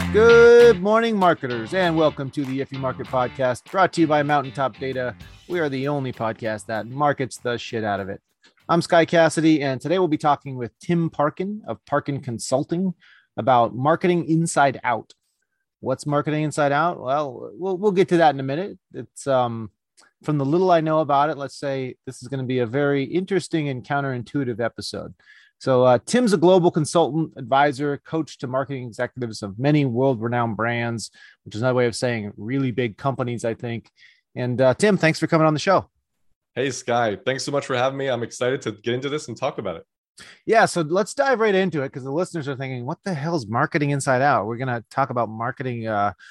Good morning, marketers, and welcome to the If You Market podcast, brought to you by Mountaintop Data. We are the only podcast that markets the shit out of it. I'm Sky Cassidy, and today we'll be talking with Tim Parkin of Parkin Consulting about marketing inside out. What's marketing inside out? Well, we'll get to that in a minute. It's from the little I know about it, let's say this is going to be a very interesting and counterintuitive episode. So Tim's a global consultant, advisor, coach to marketing executives of many world-renowned brands, which is another way of saying really big companies, I think. And Tim, thanks for coming on the show. Hey, Sky. Thanks so much for having me. I'm excited to get into this and talk about it. Yeah, so let's dive right into it because the listeners are thinking, what the hell is marketing inside out? We're going to talk about marketing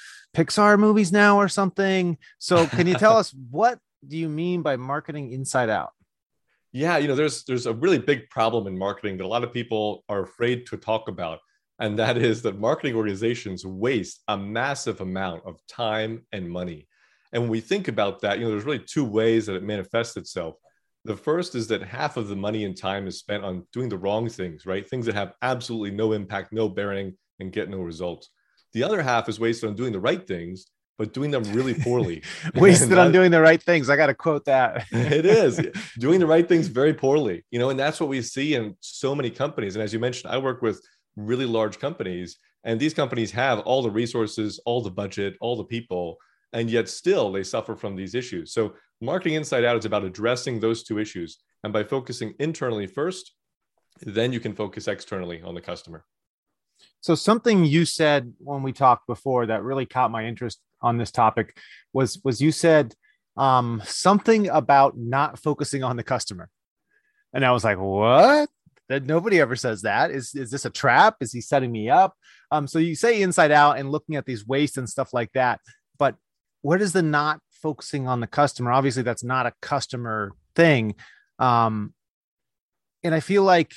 Pixar movies now or something. So can you tell us, what do you mean by marketing inside out? Yeah, there's a really big problem in marketing that a lot of people are afraid to talk about. And that is that marketing organizations waste a massive amount of time and money. And when we think about that, there's really two ways that it manifests itself. The first is that half of the money and time is spent on doing the wrong things, right? Things that have absolutely no impact, no bearing, and get no results. The other half is wasted on doing the right things, but doing them really poorly. Wasted on doing the right things. I got to quote that. It is doing the right things very poorly, and that's what we see in so many companies. And as you mentioned, I work with really large companies, and these companies have all the resources, all the budget, all the people, and yet still they suffer from these issues. So marketing inside out is about addressing those two issues. And by focusing internally first, then you can focus externally on the customer. So something you said when we talked before that really caught my interest on this topic was you said something about not focusing on the customer. And I was like, what? That nobody ever says that. Is this a trap? Is he setting me up? So you say inside out and looking at these wastes and stuff like that. But what is the not focusing on the customer? Obviously, that's not a customer thing. And I feel like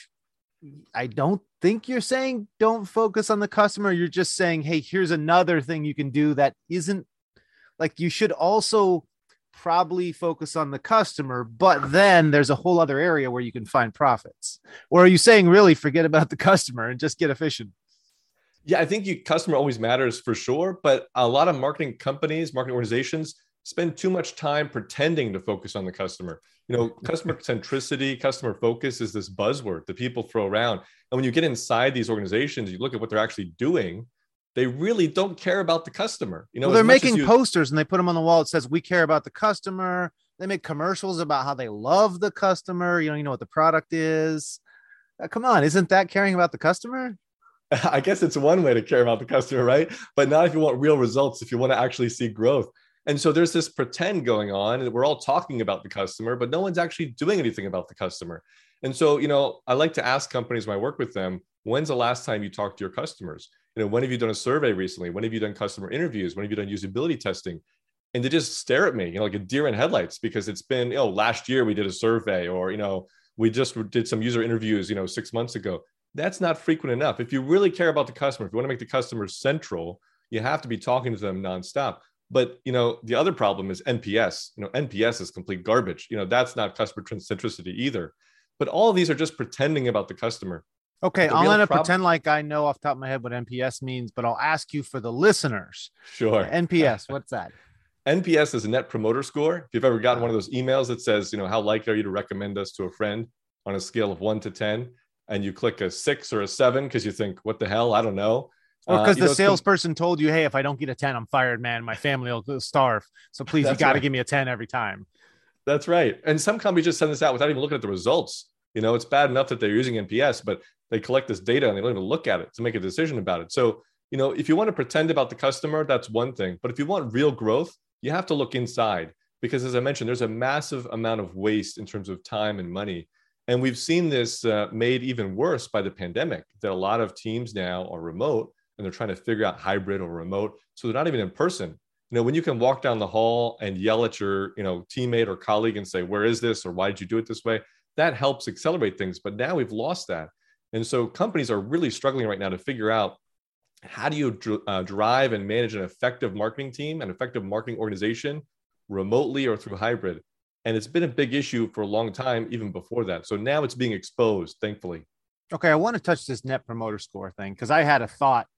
I don't think you're saying don't focus on the customer. You're just saying, hey, here's another thing you can do that isn't like you should also probably focus on the customer, but then there's a whole other area where you can find profits. Or are you saying really forget about the customer and just get efficient? Yeah, I think customer always matters for sure, but a lot of marketing companies, marketing organizations spend too much time pretending to focus on the customer. Customer centricity, customer focus is this buzzword that people throw around. And when you get inside these organizations, you look at what they're actually doing, they really don't care about the customer. Well, they're making posters and they put them on the wall. It says, we care about the customer. They make commercials about how they love the customer. You know what the product is. Come on, isn't that caring about the customer? I guess it's one way to care about the customer, right? But not if you want real results, if you want to actually see growth. And so there's this pretend going on, and we're all talking about the customer, but no one's actually doing anything about the customer. And so, I like to ask companies when I work with them, when's the last time you talked to your customers? When have you done a survey recently? When have you done customer interviews? When have you done usability testing? And they just stare at me, like a deer in headlights, because it's been, last year we did a survey, or, we just did some user interviews, 6 months ago. That's not frequent enough. If you really care about the customer, if you want to make the customer central, you have to be talking to them nonstop. But, the other problem is NPS. NPS is complete garbage. That's not customer centricity either. But all of these are just pretending about the customer. Okay, I'm going to pretend like I know off the top of my head what NPS means, but I'll ask you for the listeners. Sure. NPS, what's that? NPS is a net promoter score. If you've ever gotten one of those emails that says, how likely are you to recommend us to a friend on a scale of 1 to 10? And you click a 6 or a 7 because you think, what the hell? I don't know. Or because the salesperson told you, hey, if I don't get a 10, I'm fired, man. My family will starve. So please, you got to give me a 10 every time. That's right. And some companies just send this out without even looking at the results. It's bad enough that they're using NPS, but they collect this data and they don't even look at it to make a decision about it. So, if you want to pretend about the customer, that's one thing. But if you want real growth, you have to look inside, because as I mentioned, there's a massive amount of waste in terms of time and money. And we've seen this made even worse by the pandemic, that a lot of teams now are remote and they're trying to figure out hybrid or remote. So they're not even in person. When you can walk down the hall and yell at your, teammate or colleague and say, where is this? Or why did you do it this way? That helps accelerate things. But now we've lost that. And so companies are really struggling right now to figure out, how do you drive and manage an effective marketing team, an effective marketing organization remotely or through hybrid? And it's been a big issue for a long time, even before that. So now it's being exposed, thankfully. Okay, I want to touch this net promoter score thing because I had a thought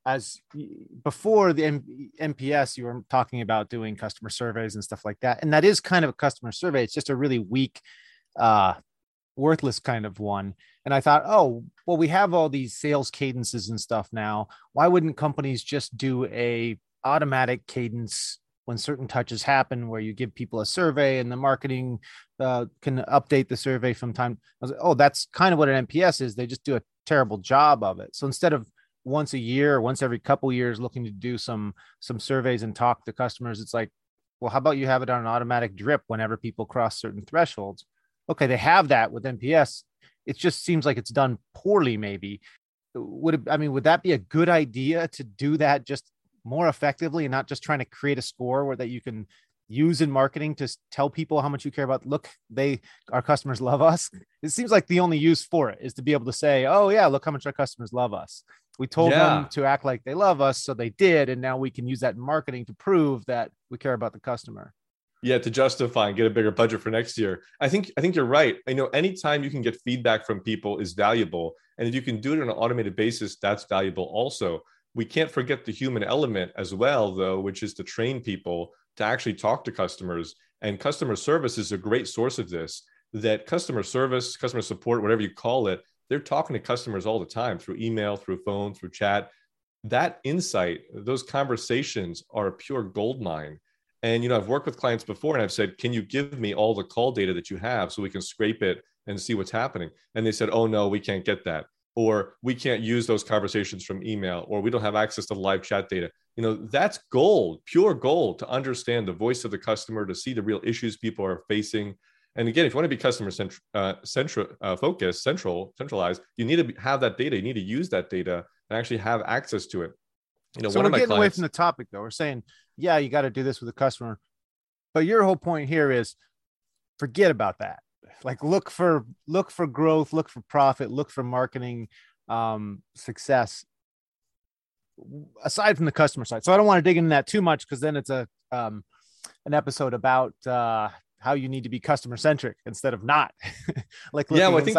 as before the NPS, you were talking about doing customer surveys and stuff like that. And that is kind of a customer survey. It's just a really weak, worthless kind of one. And I thought, oh, well, we have all these sales cadences and stuff now. Why wouldn't companies just do a automatic cadence when certain touches happen, where you give people a survey and the marketing can update the survey from time? I was like, oh, that's kind of what an NPS is. They just do a terrible job of it. So instead of once a year, or once every couple of years, looking to do some surveys and talk to customers, it's like, well, how about you have it on an automatic drip whenever people cross certain thresholds? Okay, they have that with NPS. It just seems like it's done poorly. Maybe would that be a good idea to do that just more effectively, and not just trying to create a score where that you can use in marketing to tell people how much you care about? Look, our customers love us. It seems like the only use for it is to be able to say, oh yeah, look how much our customers love us. We told them to act like they love us, so they did, and now we can use that in marketing to prove that we care about the customer. Yeah, to justify and get a bigger budget for next year. I think you're right. Anytime you can get feedback from people is valuable, and if you can do it on an automated basis, that's valuable also. We can't forget the human element as well, though, which is to train people to actually talk to customers. And customer service is a great source of this. That customer service, customer support, whatever you call it, they're talking to customers all the time through email, through phone, through chat. That insight, those conversations are a pure gold mine. And, I've worked with clients before and I've said, can you give me all the call data that you have so we can scrape it and see what's happening? And they said, oh, no, we can't get that. Or we can't use those conversations from email, or we don't have access to live chat data. That's gold, pure gold, to understand the voice of the customer, to see the real issues people are facing. And again, if you want to be customer centralized, you need to have that data. You need to use that data and actually have access to it. So we're getting away from the topic, though. We're saying, yeah, you got to do this with the customer, but your whole point here is forget about that. Like look for growth, look for profit, look for marketing success aside from the customer side. So I don't want to dig into that too much, because then it's an episode about how you need to be customer centric instead of not. Like yeah, well,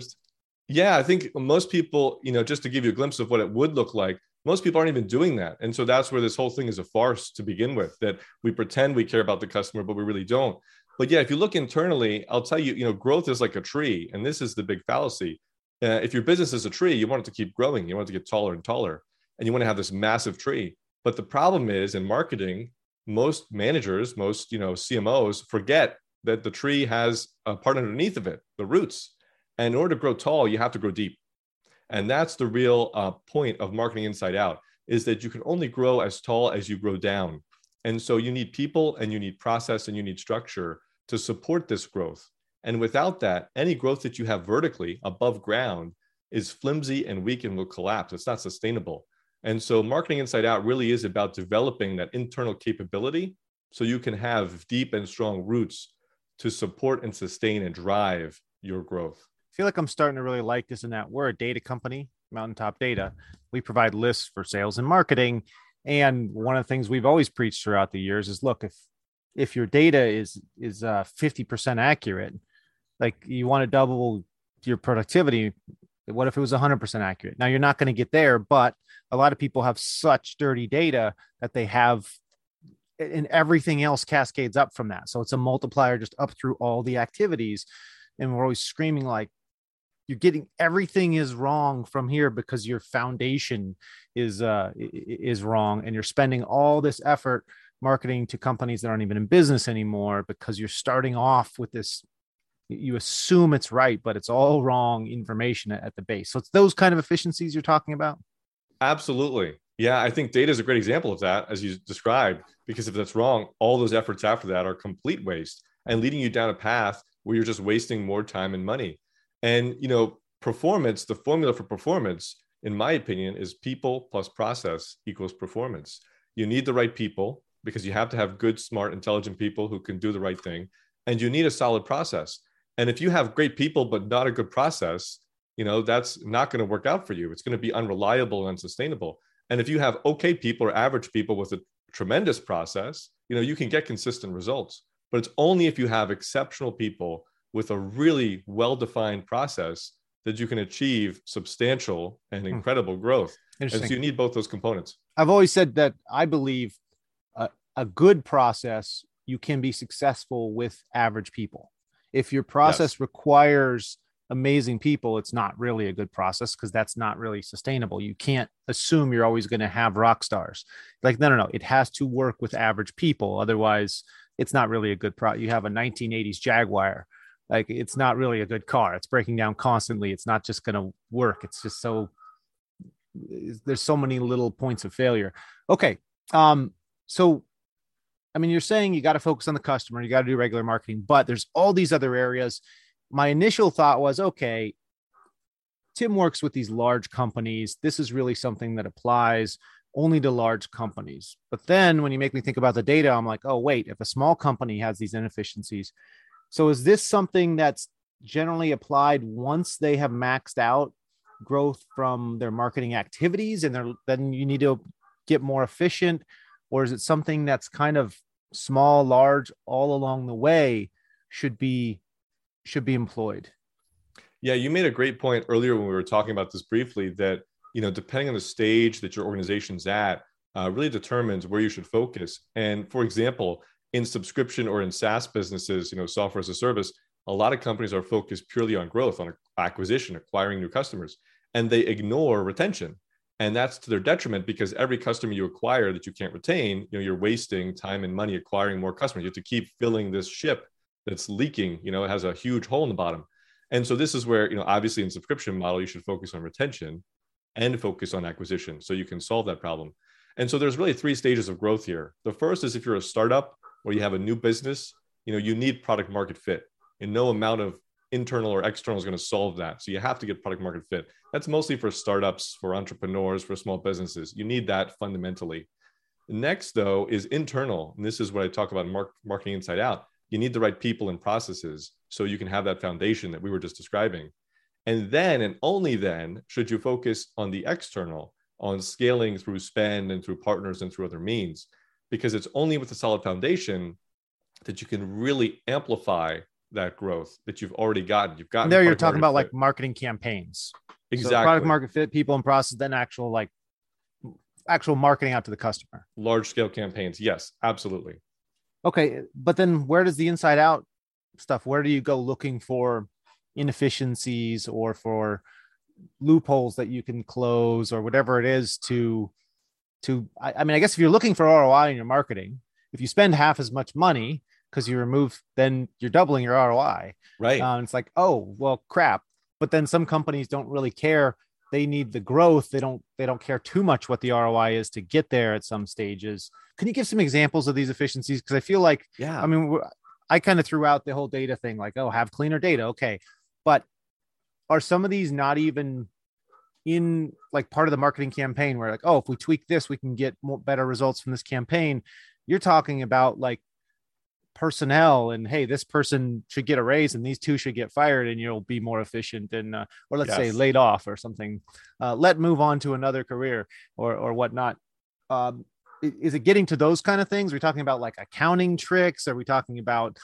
I think most people, just to give you a glimpse of what it would look like, most people aren't even doing that. And so that's where this whole thing is a farce to begin with, that we pretend we care about the customer, but we really don't. But yeah, if you look internally, I'll tell you, growth is like a tree. And this is the big fallacy. If your business is a tree, you want it to keep growing. You want it to get taller and taller, and you want to have this massive tree. But the problem is, in marketing, most managers, most CMOs forget that the tree has a part underneath of it, the roots. And in order to grow tall, you have to grow deep. And that's the real point of Marketing Inside Out, is that you can only grow as tall as you grow down. And so you need people, and you need process, and you need structure to support this growth. And without that, any growth that you have vertically above ground is flimsy and weak and will collapse. It's not sustainable. And so Marketing Inside Out really is about developing that internal capability so you can have deep and strong roots to support and sustain and drive your growth. I feel like I'm starting to really like this, in that we're a data company, Mountaintop Data. We provide lists for sales and marketing. And one of the things we've always preached throughout the years is, look, if your data is 50% accurate, like you want to double your productivity, what if it was 100% accurate? Now you're not going to get there, but a lot of people have such dirty data that they have, and everything else cascades up from that. So it's a multiplier just up through all the activities. And we're always screaming like, you're getting everything is wrong from here because your foundation is wrong, and you're spending all this effort marketing to companies that aren't even in business anymore because you're starting off with this. You assume it's right, but it's all wrong information at the base. So it's those kind of efficiencies you're talking about. Absolutely. Yeah, I think data is a great example of that, as you described, because if that's wrong, all those efforts after that are complete waste and leading you down a path where you're just wasting more time and money. And, performance, the formula for performance, in my opinion, is people plus process equals performance. You need the right people, because you have to have good, smart, intelligent people who can do the right thing. And you need a solid process. And if you have great people, but not a good process, that's not going to work out for you. It's going to be unreliable and unsustainable. And if you have okay people or average people with a tremendous process, you can get consistent results. But it's only if you have exceptional people with a really well-defined process that you can achieve substantial and incredible growth. And so you need both those components. I've always said that I believe a good process, you can be successful with average people. If your process requires amazing people, it's not really a good process because that's not really sustainable. You can't assume you're always going to have rock stars. Like, no. It has to work with average people. Otherwise, it's not really a good You have a 1980s Jaguar. Like, it's not really a good car. It's breaking down constantly. It's not just going to work. It's just there's so many little points of failure. Okay. So, I mean, you're saying you got to focus on the customer, you got to do regular marketing, but there's all these other areas. My initial thought was, okay, Tim works with these large companies. This is really something that applies only to large companies. But then when you make me think about the data, I'm like, oh, wait, if a small company has these inefficiencies, so is this something that's generally applied once they have maxed out growth from their marketing activities and then you need to get more efficient? Or is it something that's kind of small, large, all along the way should be employed? Yeah, you made a great point earlier when we were talking about this briefly that, depending on the stage that your organization's at, really determines where you should focus. And for example, in subscription or in SaaS businesses, software as a service, a lot of companies are focused purely on growth, on acquisition, acquiring new customers, and they ignore retention. And that's to their detriment because every customer you acquire that you can't retain, you're wasting time and money acquiring more customers. You have to keep filling this ship that's leaking, it has a huge hole in the bottom. And so this is where, obviously in subscription model, you should focus on retention and focus on acquisition so you can solve that problem. And so there's really 3 stages of growth here. The first is if you're a startup or you have a new business, you need product market fit, and no amount of internal or external is going to solve that. So you have to get product market fit. That's mostly for startups, for entrepreneurs, for small businesses. You need that fundamentally. Next, though, is internal. And this is what I talk about marketing inside out. You need the right people and processes so you can have that foundation that we were just describing. And then, and only then, should you focus on the external, on scaling through spend and through partners and through other means, because it's only with a solid foundation that you can really amplify that growth that you've already gotten. You've gotten there. You're talking about like marketing campaigns, exactly. So product market fit, people and process, then actual marketing out to the customer. Large scale campaigns. Yes, absolutely. Okay. But then where does the inside out stuff, where do you go looking for inefficiencies or for loopholes that you can close or whatever it is I mean, I guess if you're looking for ROI in your marketing, if you spend half as much money because you remove, then you're doubling your ROI. Right. It's like, oh, well, crap. But then some companies don't really care. They need the growth. They don't care too much what the ROI is to get there at some stages. Can you give some examples of these efficiencies? Because I feel like, I mean, I kind of threw out the whole data thing, like, oh, have cleaner data. Okay. But are some of these not even in like part of the marketing campaign where like, oh, if we tweak this, we can get better results from this campaign? You're talking about like personnel and, hey, this person should get a raise and these 2 should get fired and you'll be more efficient and or let's say laid off or something, move on to another career or whatnot. Is it getting to those kind of things? Are we talking about like accounting tricks? Are we talking about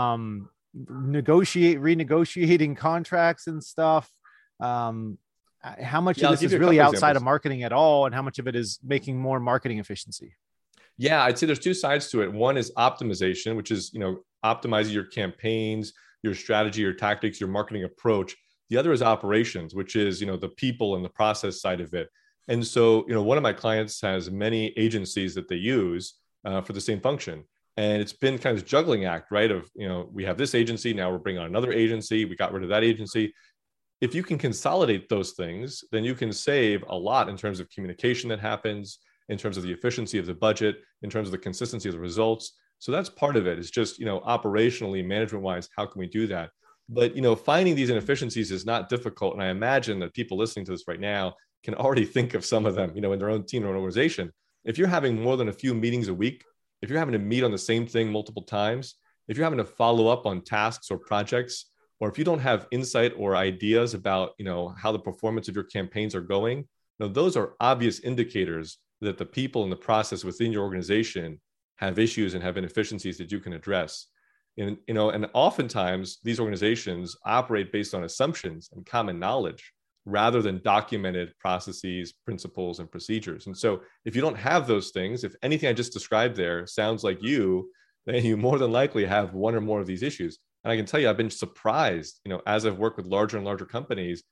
renegotiating contracts and stuff? How much of this is really outside of marketing at all, and how much of it is making more marketing efficiency? Yeah, I'd say there's 2 sides to it. One is optimization, which is, optimizing your campaigns, your strategy, your tactics, your marketing approach. The other is operations, which is, the people and the process side of it. And so, one of my clients has many agencies that they use for the same function. And it's been kind of this juggling act, right? Of, we have this agency, now we're bringing on another agency, we got rid of that agency. If you can consolidate those things, then you can save a lot in terms of communication that happens, in terms of the efficiency of the budget, in terms of the consistency of the results. So that's part of it. It's just, operationally, management-wise, how can we do that? But, finding these inefficiencies is not difficult. And I imagine that people listening to this right now can already think of some of them, in their own team or organization. If you're having more than a few meetings a week, if you're having to meet on the same thing multiple times, if you're having to follow up on tasks or projects, or if you don't have insight or ideas about, how the performance of your campaigns are going, those are obvious indicators that the people and the process within your organization have issues and have inefficiencies that you can address. And oftentimes these organizations operate based on assumptions and common knowledge rather than documented processes, principles, and procedures. And so if you don't have those things, if anything I just described there sounds like you, then you more than likely have one or more of these issues. And I can tell you, I've been surprised, as I've worked with larger and larger companies,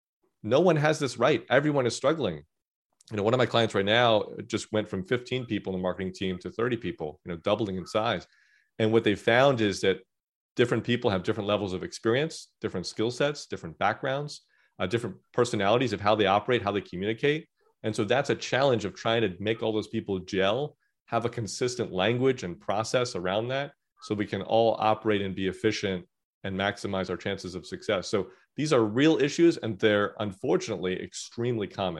no one has this right. Everyone is struggling. One of my clients right now just went from 15 people in the marketing team to 30 people, doubling in size. And what they found is that different people have different levels of experience, different skill sets, different backgrounds, different personalities of how they operate, how they communicate. And so that's a challenge of trying to make all those people gel, have a consistent language and process around that, so we can all operate and be efficient and maximize our chances of success. So these are real issues, and they're unfortunately extremely common.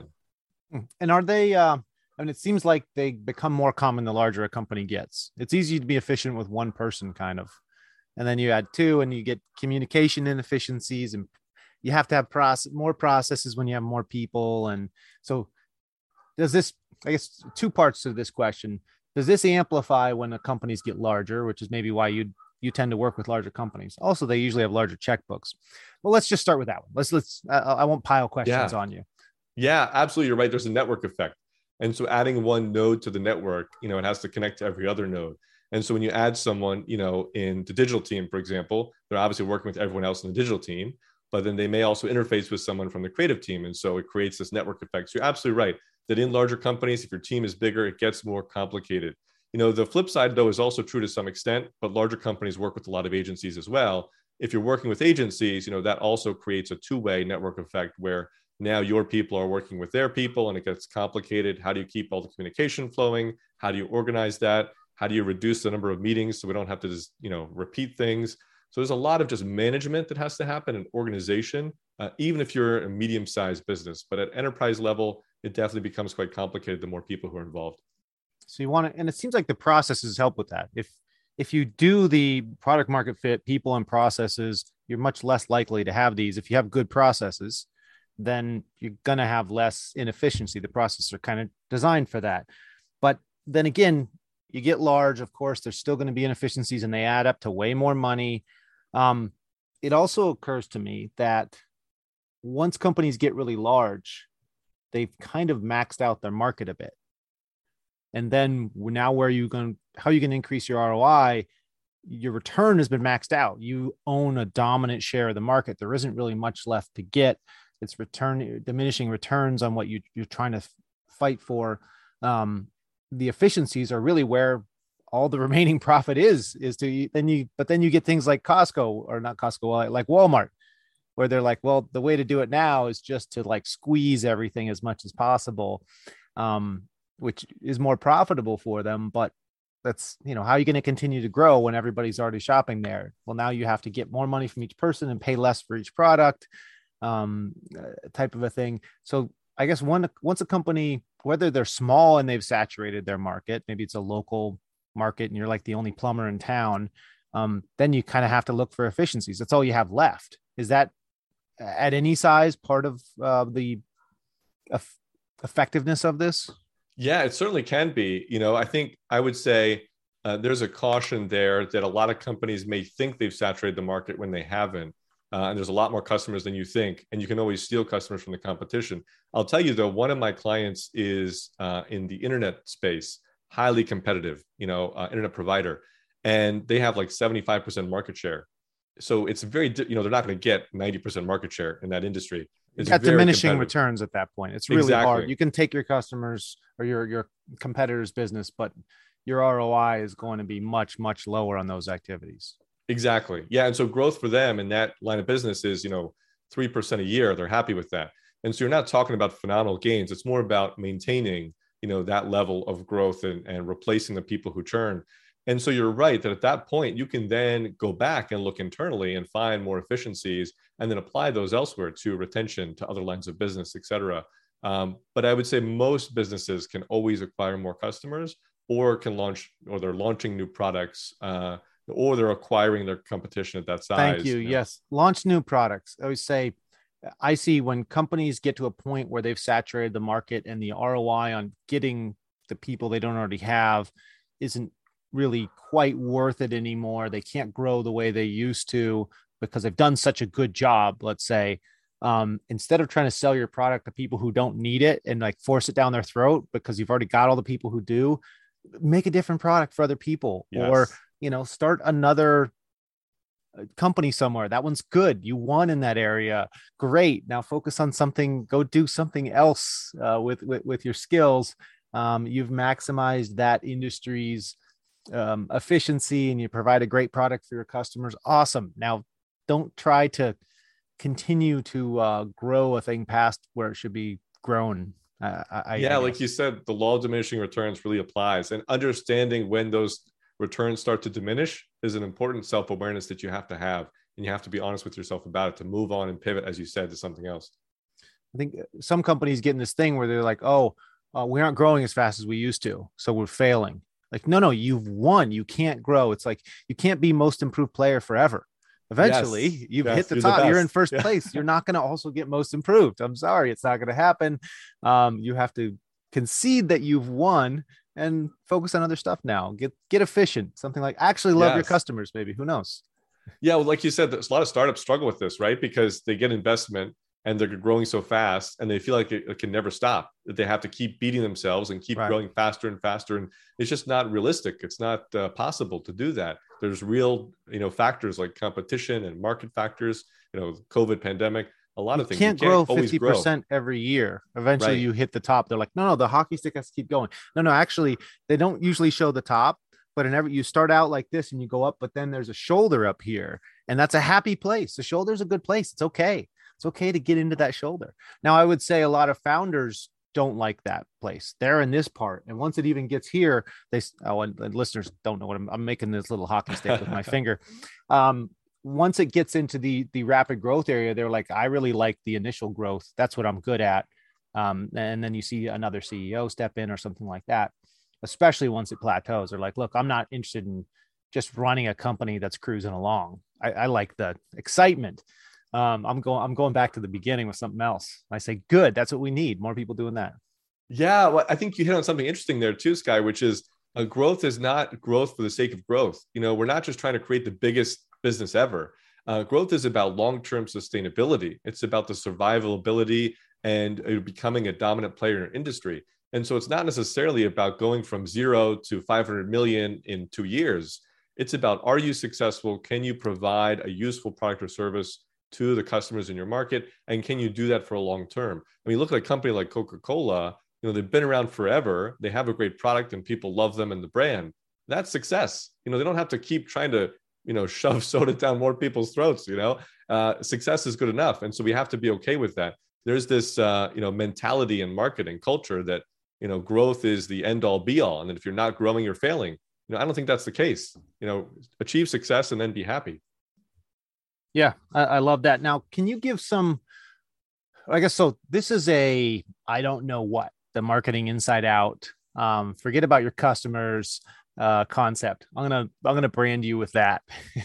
And are they, it seems like they become more common the larger a company gets. It's easy to be efficient with one person kind of, and then you add two and you get communication inefficiencies, and you have to have more processes when you have more people. And so does this, I guess, two parts to this question. Does this amplify when the companies get larger, which is maybe why you tend to work with larger companies? Also, they usually have larger checkbooks. Well, let's just start with that one. I won't pile questions on you. Yeah, absolutely. You're right. There's a network effect. And so adding one node to the network, it has to connect to every other node. And so when you add someone, in the digital team, for example, they're obviously working with everyone else in the digital team, but then they may also interface with someone from the creative team. And so it creates this network effect. So you're absolutely right that in larger companies, if your team is bigger, it gets more complicated. The flip side, though, is also true to some extent, but larger companies work with a lot of agencies as well. If you're working with agencies, that also creates a two-way network effect where now your people are working with their people and it gets complicated. How do you keep all the communication flowing? How do you organize that? How do you reduce the number of meetings so we don't have to just, repeat things? So there's a lot of just management that has to happen in organization, even if you're a medium-sized business. But at enterprise level, it definitely becomes quite complicated the more people who are involved. So you want to, and it seems like the processes help with that. If you do the product market fit, people and processes, you're much less likely to have these. If you have good processes, then you're going to have less inefficiency. The processes are kind of designed for that. But then again, you get large, of course, there's still going to be inefficiencies and they add up to way more money. It also occurs to me that once companies get really large, they've kind of maxed out their market a bit. And then now how are you going to increase your ROI? Your return has been maxed out. You own a dominant share of the market. There isn't really much left to get. It's diminishing returns on what you're trying to fight for. The efficiencies are really where all the remaining profit is then you get things like Costco, or not Costco, like Walmart, where they're like, well, the way to do it now is just to like squeeze everything as much as possible, which is more profitable for them. But that's, how are you going to continue to grow when everybody's already shopping there? Well, now you have to get more money from each person and pay less for each product, type of a thing. So I guess once a company, whether they're small and they've saturated their market, maybe it's a local market and you're like the only plumber in town, then you kind of have to look for efficiencies. That's all you have left. Is that at any size part of the effectiveness of this? Yeah, it certainly can be. I think I would say there's a caution there that a lot of companies may think they've saturated the market when they haven't. And there's a lot more customers than you think, and you can always steal customers from the competition. I'll tell you though, one of my clients is in the internet space, highly competitive, internet provider, and they have like 75% market share. So it's very, they're not going to get 90% market share in that industry. It's got diminishing returns at that point. It's really hard. You can take your customers or your competitor's business, but your ROI is going to be much, much lower on those activities. Exactly. Yeah. And so growth for them in that line of business is, 3% a year. They're happy with that. And so you're not talking about phenomenal gains. It's more about maintaining, that level of growth and replacing the people who churn. And so you're right that at that point, you can then go back and look internally and find more efficiencies and then apply those elsewhere to retention, to other lines of business, et cetera. But I would say most businesses can always acquire more customers or can launch, or they're launching new products, or they're acquiring their competition at that size. Thank you. Yes. Launch new products. I always say, I see when companies get to a point where they've saturated the market and the ROI on getting the people they don't already have isn't really quite worth it anymore. They can't grow the way they used to because they've done such a good job, let's say. Instead of trying to sell your product to people who don't need it and like force it down their throat because you've already got all the people who do, make a different product for other people. Yes. Or, start another company somewhere. That one's good. You won in that area. Great. Now focus on something, go do something else with your skills. You've maximized that industry's efficiency and you provide a great product for your customers. Awesome. Now don't try to continue to grow a thing past where it should be grown. Like you said, the law of diminishing returns really applies, and understanding when those returns start to diminish is an important self-awareness that you have to have, and you have to be honest with yourself about it to move on and pivot, as you said, to something else. I think some companies get in this thing where they're like, we aren't growing as fast as we used to, so we're failing. Like, no, you've won. You can't grow. It's like you can't be most improved player forever. Eventually, you've hit the top. You're in first place. You're not going to also get most improved. I'm sorry, it's not going to happen. You have to concede that you've won and focus on other stuff now. Get efficient. Something like actually love your customers. Maybe, who knows? Yeah, well, like you said, there's a lot of startups struggle with this, right? Because they get investment and they're growing so fast and they feel like it can never stop, that they have to keep beating themselves and keep growing faster and faster. And it's just not realistic. It's not possible to do that. There's real, factors like competition and market factors, COVID pandemic, a lot of things. You can't grow 50% every year. Eventually you hit the top. They're like, no, the hockey stick has to keep going. No, actually they don't usually show the top, but you start out like this and you go up, but then there's a shoulder up here and that's a happy place. The shoulder's a good place. It's okay. It's okay to get into that shoulder. Now, I would say a lot of founders don't like that place. They're in this part. And once it even gets here, and listeners don't know what I'm making this little hockey stick with my finger. Once it gets into the rapid growth area, they're like, I really like the initial growth. That's what I'm good at. And then you see another CEO step in or something like that, especially once it plateaus. They're like, look, I'm not interested in just running a company that's cruising along. I like the excitement. I'm going back to the beginning with something else. I say, good. That's what we need. More people doing that. Yeah. Well, I think you hit on something interesting there too, Sky, which is growth is not growth for the sake of growth. We're not just trying to create the biggest business ever. Growth is about long-term sustainability. It's about the survivability and becoming a dominant player in your industry. And so it's not necessarily about going from 0 to 500 million in 2 years. It's about, are you successful? Can you provide a useful product or service to the customers in your market? And can you do that for a long term? I mean, look at a company like Coca-Cola, they've been around forever. They have a great product and people love them and the brand. That's success. They don't have to keep trying to, shove soda down more people's throats. Success is good enough. And so we have to be okay with that. There's this, mentality in marketing culture that, growth is the end all be all. And that if you're not growing, you're failing. I don't think that's the case. Achieve success and then be happy. Yeah, I love that. Now, can you give some, I guess, so this is I don't know what, the marketing inside out, forget about your customers concept. I'm going to brand you with that.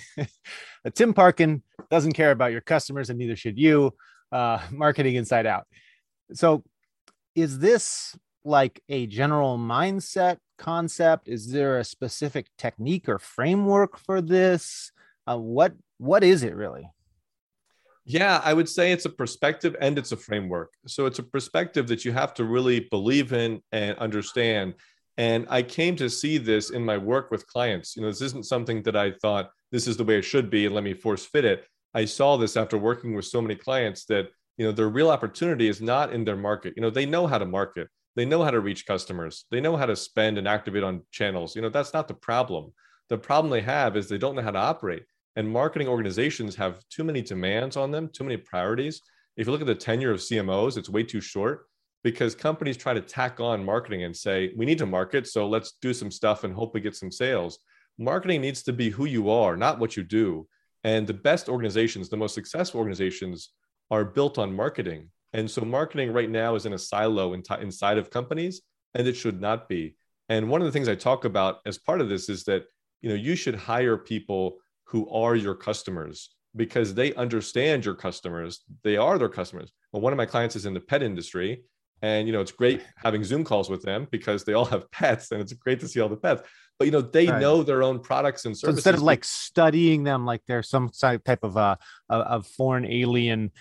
Tim Parkin doesn't care about your customers and neither should you. Marketing inside out. So is this like a general mindset concept? Is there a specific technique or framework for this? What is it really? Yeah, I would say it's a perspective and it's a framework. So it's a perspective that you have to really believe in and understand. And I came to see this in my work with clients. This isn't something that I thought this is the way it should be and let me force fit it. I saw this after working with so many clients that, their real opportunity is not in their market. They know how to market. They know how to reach customers. They know how to spend and activate on channels. That's not the problem. The problem they have is they don't know how to operate. And marketing organizations have too many demands on them, too many priorities. If you look at the tenure of CMOs, it's way too short because companies try to tack on marketing and say, we need to market, so let's do some stuff and hope we get some sales. Marketing needs to be who you are, not what you do. And the best organizations, the most successful organizations are built on marketing. And so marketing right now is in a silo inside of companies, and it should not be. And one of the things I talk about as part of this is that, you should hire people who are your customers because they understand your customers. They are their customers. Well, one of my clients is in the pet industry And, it's great having Zoom calls with them because they all have pets and it's great to see all the pets. But, they Right. know their own products and So services. instead of like studying them like they're some type of foreign alien,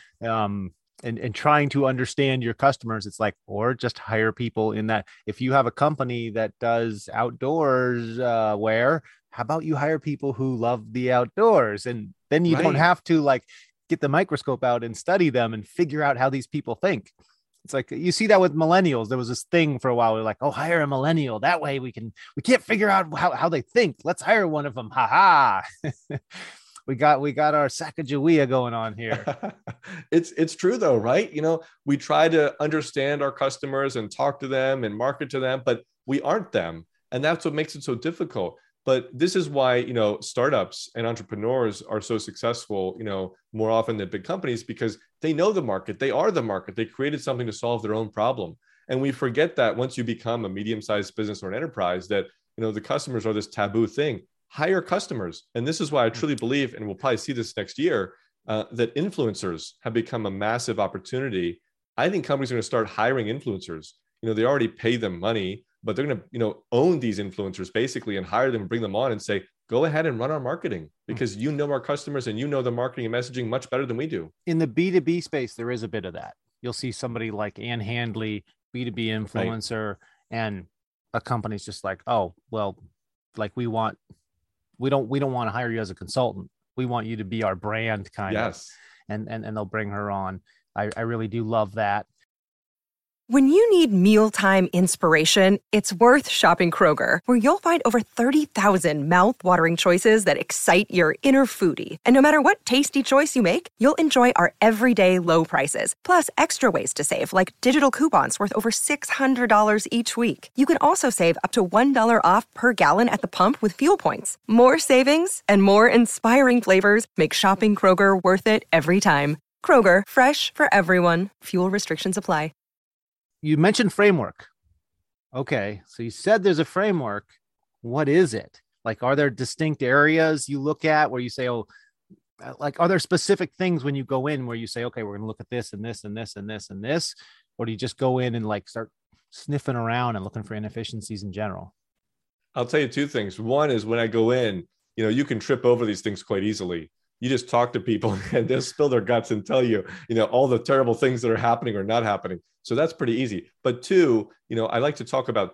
and trying to understand your customers, it's like, or just hire people in that. If you have a company that does outdoors wear, how about you hire people who love the outdoors, and then you don't Right. have to like get the microscope out and study them and figure out how these people think. It's like you see that with millennials. There was this thing for a while. We're like, oh, hire a millennial. That way we can't figure out how they think. Let's hire one of them. Ha ha. we got our Sacagawea going on here. It's true though, right? We try to understand our customers and talk to them and market to them, but we aren't them. And that's what makes it so difficult. But this is why, startups and entrepreneurs are so successful, more often than big companies, because they know the market. They are the market. They created something to solve their own problem. And we forget that once you become a medium-sized business or an enterprise, that, the customers are this taboo thing. Hire customers. And this is why I truly believe, and we'll probably see this next year, that influencers have become a massive opportunity. I think companies are going to start hiring influencers. They already pay them money, but they're going to, own these influencers basically and hire them and bring them on and say, go ahead and run our marketing because our customers and the marketing and messaging much better than we do. In the B2B space, there is a bit of that. You'll see somebody like Ann Handley, B2B influencer, right, and a company's just like, oh, well, like we don't want to hire you as a consultant. We want you to be our brand kind of. And they'll bring her on. I really do love that. When you need mealtime inspiration, it's worth shopping Kroger, where you'll find over 30,000 mouth-watering choices that excite your inner foodie. And no matter what tasty choice you make, you'll enjoy our everyday low prices, plus extra ways to save, like digital coupons worth over $600 each week. You can also save up to $1 off per gallon at the pump with fuel points. More savings and more inspiring flavors make shopping Kroger worth it every time. Kroger, fresh for everyone. Fuel restrictions apply. You mentioned framework. Okay, so you said there's a framework. What is it? Like, are there distinct areas you look at where you say, oh, like, are there specific things when you go in where you say, okay, we're going to look at this and this and this and this and this? Or do you just go in and like start sniffing around and looking for inefficiencies in general? I'll tell you two things. One is when I go in, you can trip over these things quite easily. You just talk to people and they'll spill their guts and tell you, all the terrible things that are happening or not happening. So that's pretty easy. But two, I like to talk about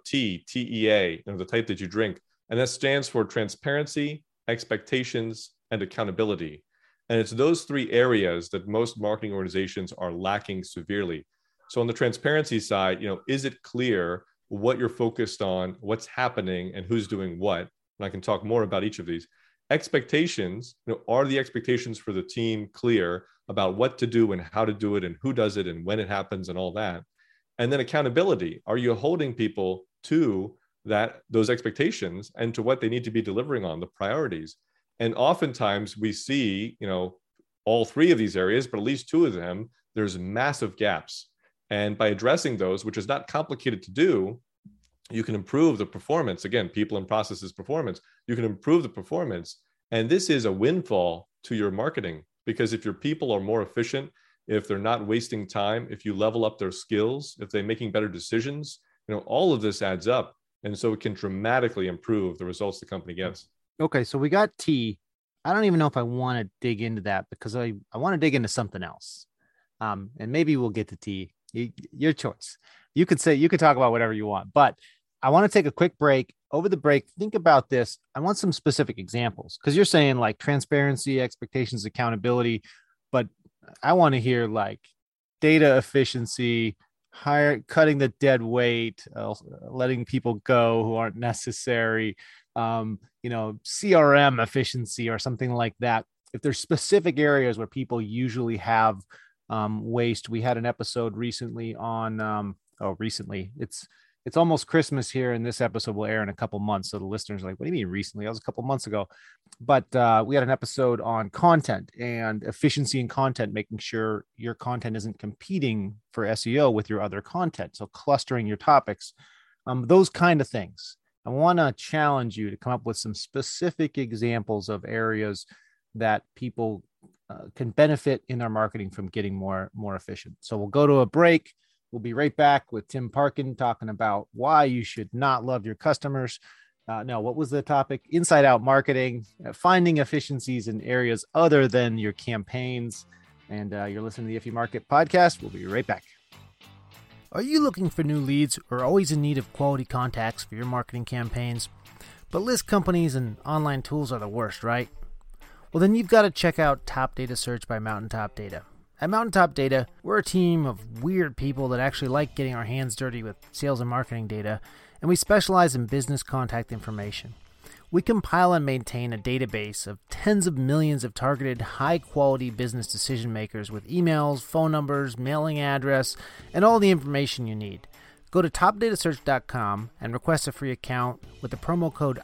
TEA, the type that you drink. And that stands for transparency, expectations, and accountability. And it's those three areas that most marketing organizations are lacking severely. So on the transparency side, is it clear what you're focused on, what's happening, and who's doing what? And I can talk more about each of these. Expectations, are the expectations for the team clear about what to do and how to do it and who does it and when it happens and all that? And then accountability, are you holding people to those expectations and to what they need to be delivering on, the priorities? And oftentimes we see, all three of these areas, but at least two of them, there's massive gaps. And by addressing those, which is not complicated to do, you can improve the performance. Again, people and processes performance. You can improve the performance. And this is a windfall to your marketing, because if your people are more efficient, if they're not wasting time, if you level up their skills, if they're making better decisions, all of this adds up. And so it can dramatically improve the results the company gets. Okay, so we got T. I don't even know if I want to dig into that because I want to dig into something else. And maybe we'll get to T. Your choice. You could talk about whatever you want, but I want to take a quick break. Over the break, think about this. I want some specific examples because you're saying like transparency, expectations, accountability, but I want to hear like data efficiency, cutting the dead weight, letting people go who aren't necessary, CRM efficiency or something like that. If there's specific areas where people usually have waste. We had an episode recently on, it's almost Christmas here, and this episode will air in a couple months. So the listeners are like, what do you mean recently? That was a couple months ago. But we had an episode on content and efficiency in content, making sure your content isn't competing for SEO with your other content. So clustering your topics, those kind of things. I want to challenge you to come up with some specific examples of areas that people can benefit in their marketing from getting more efficient. So we'll go to a break. We'll be right back with Tim Parkin talking about why you should not love your customers. No, what was the topic? Inside out marketing, finding efficiencies in areas other than your campaigns. And you're listening to the If You Market podcast. We'll be right back. Are you looking for new leads or always in need of quality contacts for your marketing campaigns? But list companies and online tools are the worst, right? Well, then you've got to check out Top Data Search by Mountaintop Data. At Mountaintop Data, we're a team of weird people that actually like getting our hands dirty with sales and marketing data, and we specialize in business contact information. We compile and maintain a database of tens of millions of targeted, high-quality business decision makers with emails, phone numbers, mailing address, and all the information you need. Go to topdatasearch.com and request a free account with the promo code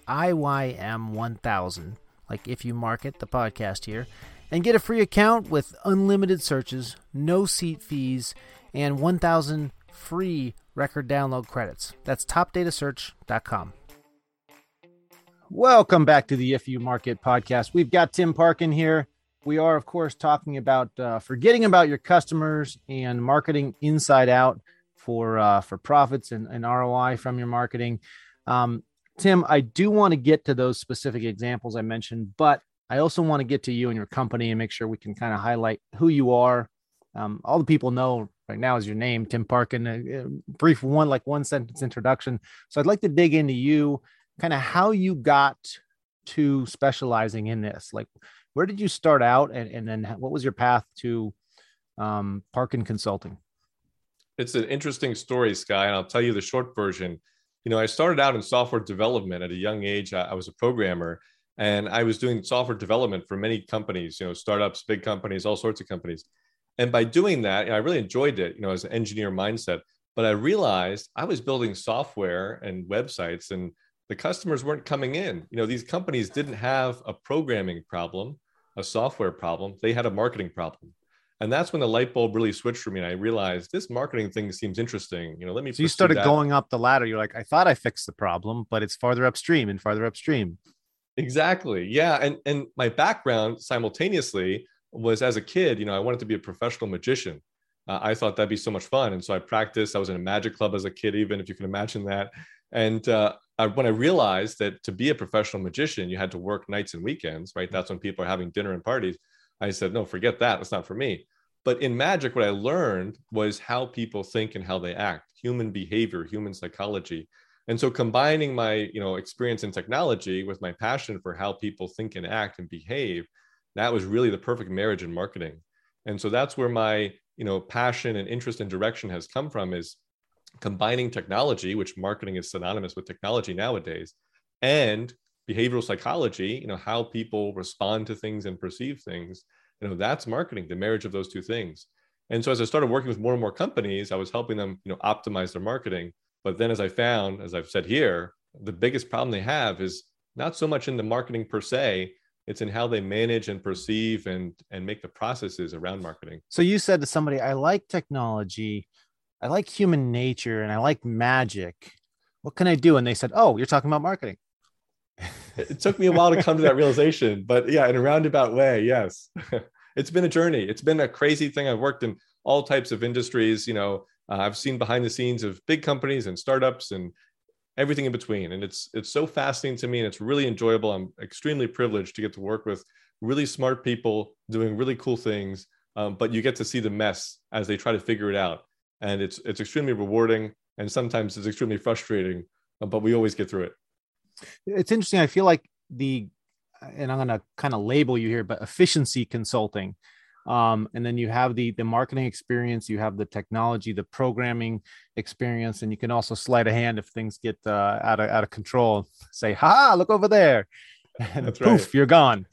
IYM1000, like If You Market, the podcast here, and get a free account with unlimited searches, no seat fees, and 1,000 free record download credits. That's topdatasearch.com. Welcome back to the If You Market podcast. We've got Tim Parkin here. We are, of course, talking about forgetting about your customers and marketing inside out for profits and ROI from your marketing. Tim, I do want to get to those specific examples I mentioned, but I also want to get to you and your company and make sure we can kind of highlight who you are. All the people know right now is your name, Tim Parkin, a brief one sentence introduction. So I'd like to dig into you, kind of how you got to specializing in this. Like, where did you start out, and then what was your path to Parkin Consulting? It's an interesting story, Sky, and I'll tell you the short version. I started out in software development at a young age. I was a programmer, and I was doing software development for many companies, startups, big companies, all sorts of companies. And by doing that, I really enjoyed it, as an engineer mindset. But I realized I was building software and websites, and the customers weren't coming in. These companies didn't have a programming problem, a software problem. They had a marketing problem. And that's when the light bulb really switched for me. And I realized this marketing thing seems interesting. Let me. So you started going up the ladder. You're like, I thought I fixed the problem, but it's farther upstream and farther upstream. Exactly. Yeah. And my background simultaneously was, as a kid, I wanted to be a professional magician. I thought that'd be so much fun. And so I practiced. I was in a magic club as a kid, even if you can imagine that. And when I realized that to be a professional magician, you had to work nights and weekends, right? That's when people are having dinner and parties. I said, no, forget that. That's not for me. But in magic, what I learned was how people think and how they act, human behavior, human psychology. And so combining my, experience in technology with my passion for how people think and act and behave, that was really the perfect marriage in marketing. And so that's where my, passion and interest and direction has come from, is combining technology, which marketing is synonymous with technology nowadays, and behavioral psychology, how people respond to things and perceive things. That's marketing, the marriage of those two things. And so as I started working with more and more companies, I was helping them, optimize their marketing. But then as I found, as I've said here, the biggest problem they have is not so much in the marketing per se, it's in how they manage and perceive and make the processes around marketing. So you said to somebody, I like technology, I like human nature, and I like magic. What can I do? And they said, oh, you're talking about marketing. It took me a while to come to that realization, but yeah, in a roundabout way, yes. It's been a journey. It's been a crazy thing. I've worked in all types of industries. I've seen behind the scenes of big companies and startups and everything in between. And it's so fascinating to me, and it's really enjoyable. I'm extremely privileged to get to work with really smart people doing really cool things. But you get to see the mess as they try to figure it out. And it's extremely rewarding, and sometimes it's extremely frustrating, but we always get through it. It's interesting. I feel like and I'm going to kind of label you here, but efficiency consulting. And then you have the marketing experience, you have the technology, the programming experience, and you can also sleight of hand if things get out of control. Say, ha, look over there, and That's poof, right. you're gone.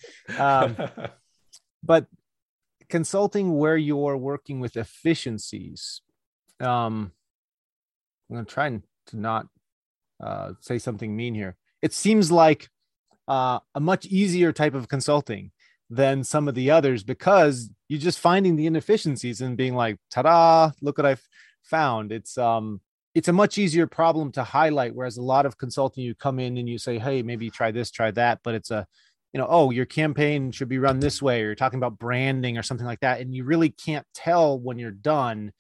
But consulting where you're working with efficiencies, I'm going to try to not say something mean here. It seems like a much easier type of consulting than some of the others, because you're just finding the inefficiencies and being like, ta-da, look what I've found. It's a much easier problem to highlight. Whereas a lot of consulting, you come in and you say, hey, maybe try this, try that. But it's oh, your campaign should be run this way, or you're talking about branding or something like that. And you really can't tell when you're done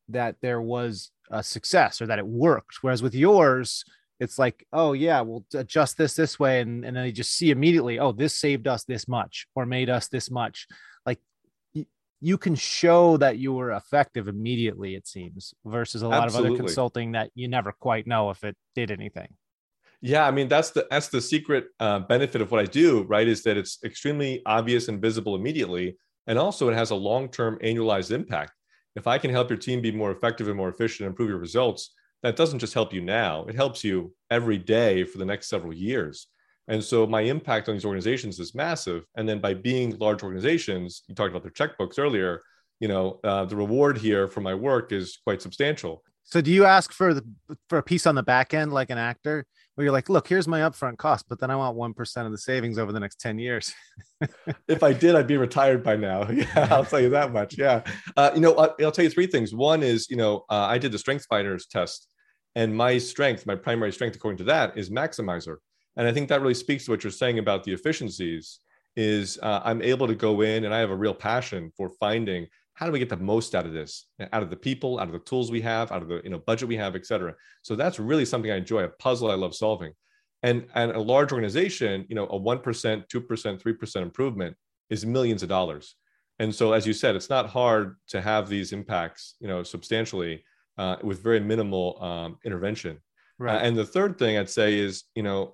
that there was a success or that it worked. Whereas with yours, it's like, oh yeah, we'll adjust this way. And then you just see immediately, oh, this saved us this much or made us this much. Like you can show that you were effective immediately, it seems, versus a lot of other consulting that you never quite know if it did anything. Yeah, I mean, that's the secret benefit of what I do, right? Is that it's extremely obvious and visible immediately. And also it has a long-term annualized impact. If I can help your team be more effective and more efficient and improve your results, that doesn't just help you now, it helps you every day for the next several years. And so my impact on these organizations is massive. And then by being large organizations, you talked about their checkbooks earlier, the reward here for my work is quite substantial. So do you ask for a piece on the back end, like an actor, where you're like, look, here's my upfront cost, but then I want 1% of the savings over the next 10 years. If I did, I'd be retired by now. Yeah, I'll tell you that much. Yeah. I'll tell you three things. One is, I did the StrengthsFinders test, and my primary strength, according to that, is maximizer. And I think that really speaks to what you're saying about the efficiencies is I'm able to go in and I have a real passion for finding how do we get the most out of this, out of the people, out of the tools we have, out of the budget we have, et cetera. So that's really something I enjoy, a puzzle I love solving. And a large organization, a 1%, 2%, 3% improvement is millions of dollars. And so, as you said, it's not hard to have these impacts, substantially with very minimal intervention. Right. And the third thing I'd say is,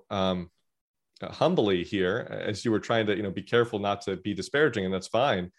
humbly here, as you were trying to, be careful not to be disparaging, and that's fine.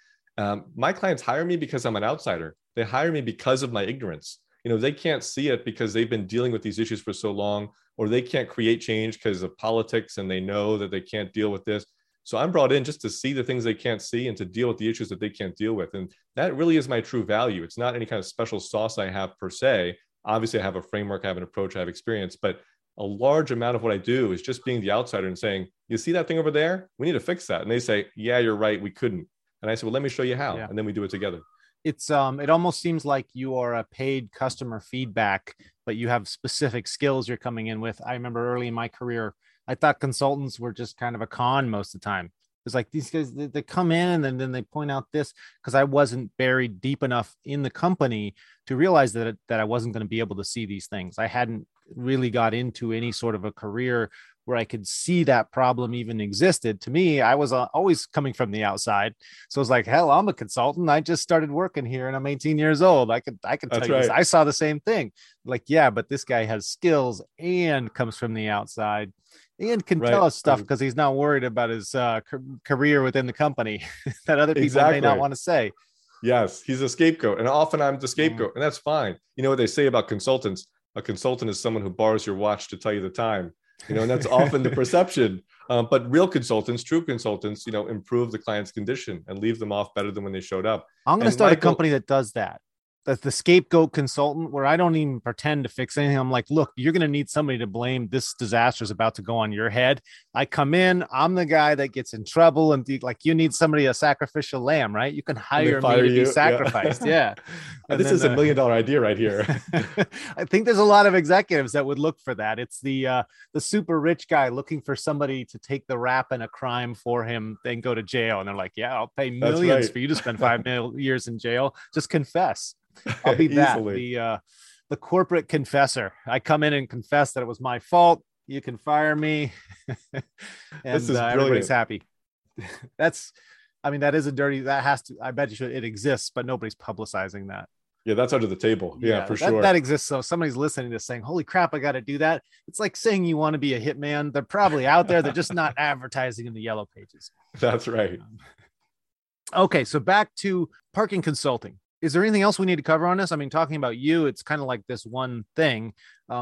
My clients hire me because I'm an outsider. They hire me because of my ignorance. They can't see it because they've been dealing with these issues for so long, or they can't create change because of politics and they know that they can't deal with this. So I'm brought in just to see the things they can't see and to deal with the issues that they can't deal with. And that really is my true value. It's not any kind of special sauce I have per se. Obviously, I have a framework, I have an approach, I have experience, but a large amount of what I do is just being the outsider and saying, you see that thing over there? We need to fix that. And they say, yeah, you're right, we couldn't. And I said, well, let me show you how. Yeah. And then we do it together. It's it almost seems like you are a paid customer feedback, but you have specific skills you're coming in with. I remember early in my career, I thought consultants were just kind of a con most of the time. It's like these guys, they come in and then they point out this, because I wasn't buried deep enough in the company to realize that I wasn't going to be able to see these things. I hadn't really got into any sort of a career where I could see that problem even existed. To me, I was always coming from the outside. So it's like, hell, I'm a consultant. I just started working here and I'm 18 years old. I could tell you this. I saw the same thing. Like, yeah, but this guy has skills and comes from the outside and can tell us stuff because he's not worried about his career within the company that other people may not want to say. Yes, he's a scapegoat. And often I'm the scapegoat, and that's fine. You know what they say about consultants? A consultant is someone who borrows your watch to tell you the time. And that's often the perception. But real consultants, true consultants, improve the client's condition and leave them off better than when they showed up. I'm going to start a company that does that. That's the scapegoat consultant, where I don't even pretend to fix anything. I'm like, look, you're going to need somebody to blame. This disaster is about to go on your head. I come in, I'm the guy that gets in trouble, and you need somebody, a sacrificial lamb, right? You can hire me to be sacrificed. Yeah. This is $1 million idea right here. I think there's a lot of executives that would look for that. It's the super rich guy looking for somebody to take the rap in a crime for him, then go to jail. And they're like, yeah, I'll pay millions for you to spend 5 years in jail. Just confess. I'll be that, the corporate confessor. I come in and confess that it was my fault. You can fire me. And this is everybody's happy. That is a dirty, I bet you it exists, but nobody's publicizing that. Yeah, that's under the table. Yeah, for sure. That exists. So somebody's listening to saying, holy crap, I got to do that. It's like saying you want to be a hitman. They're probably out there. They're just not advertising in the yellow pages. That's right. Okay, so back to parking consulting. Is there anything else we need to cover on this? I mean, talking about you, it's kind of like this one thing.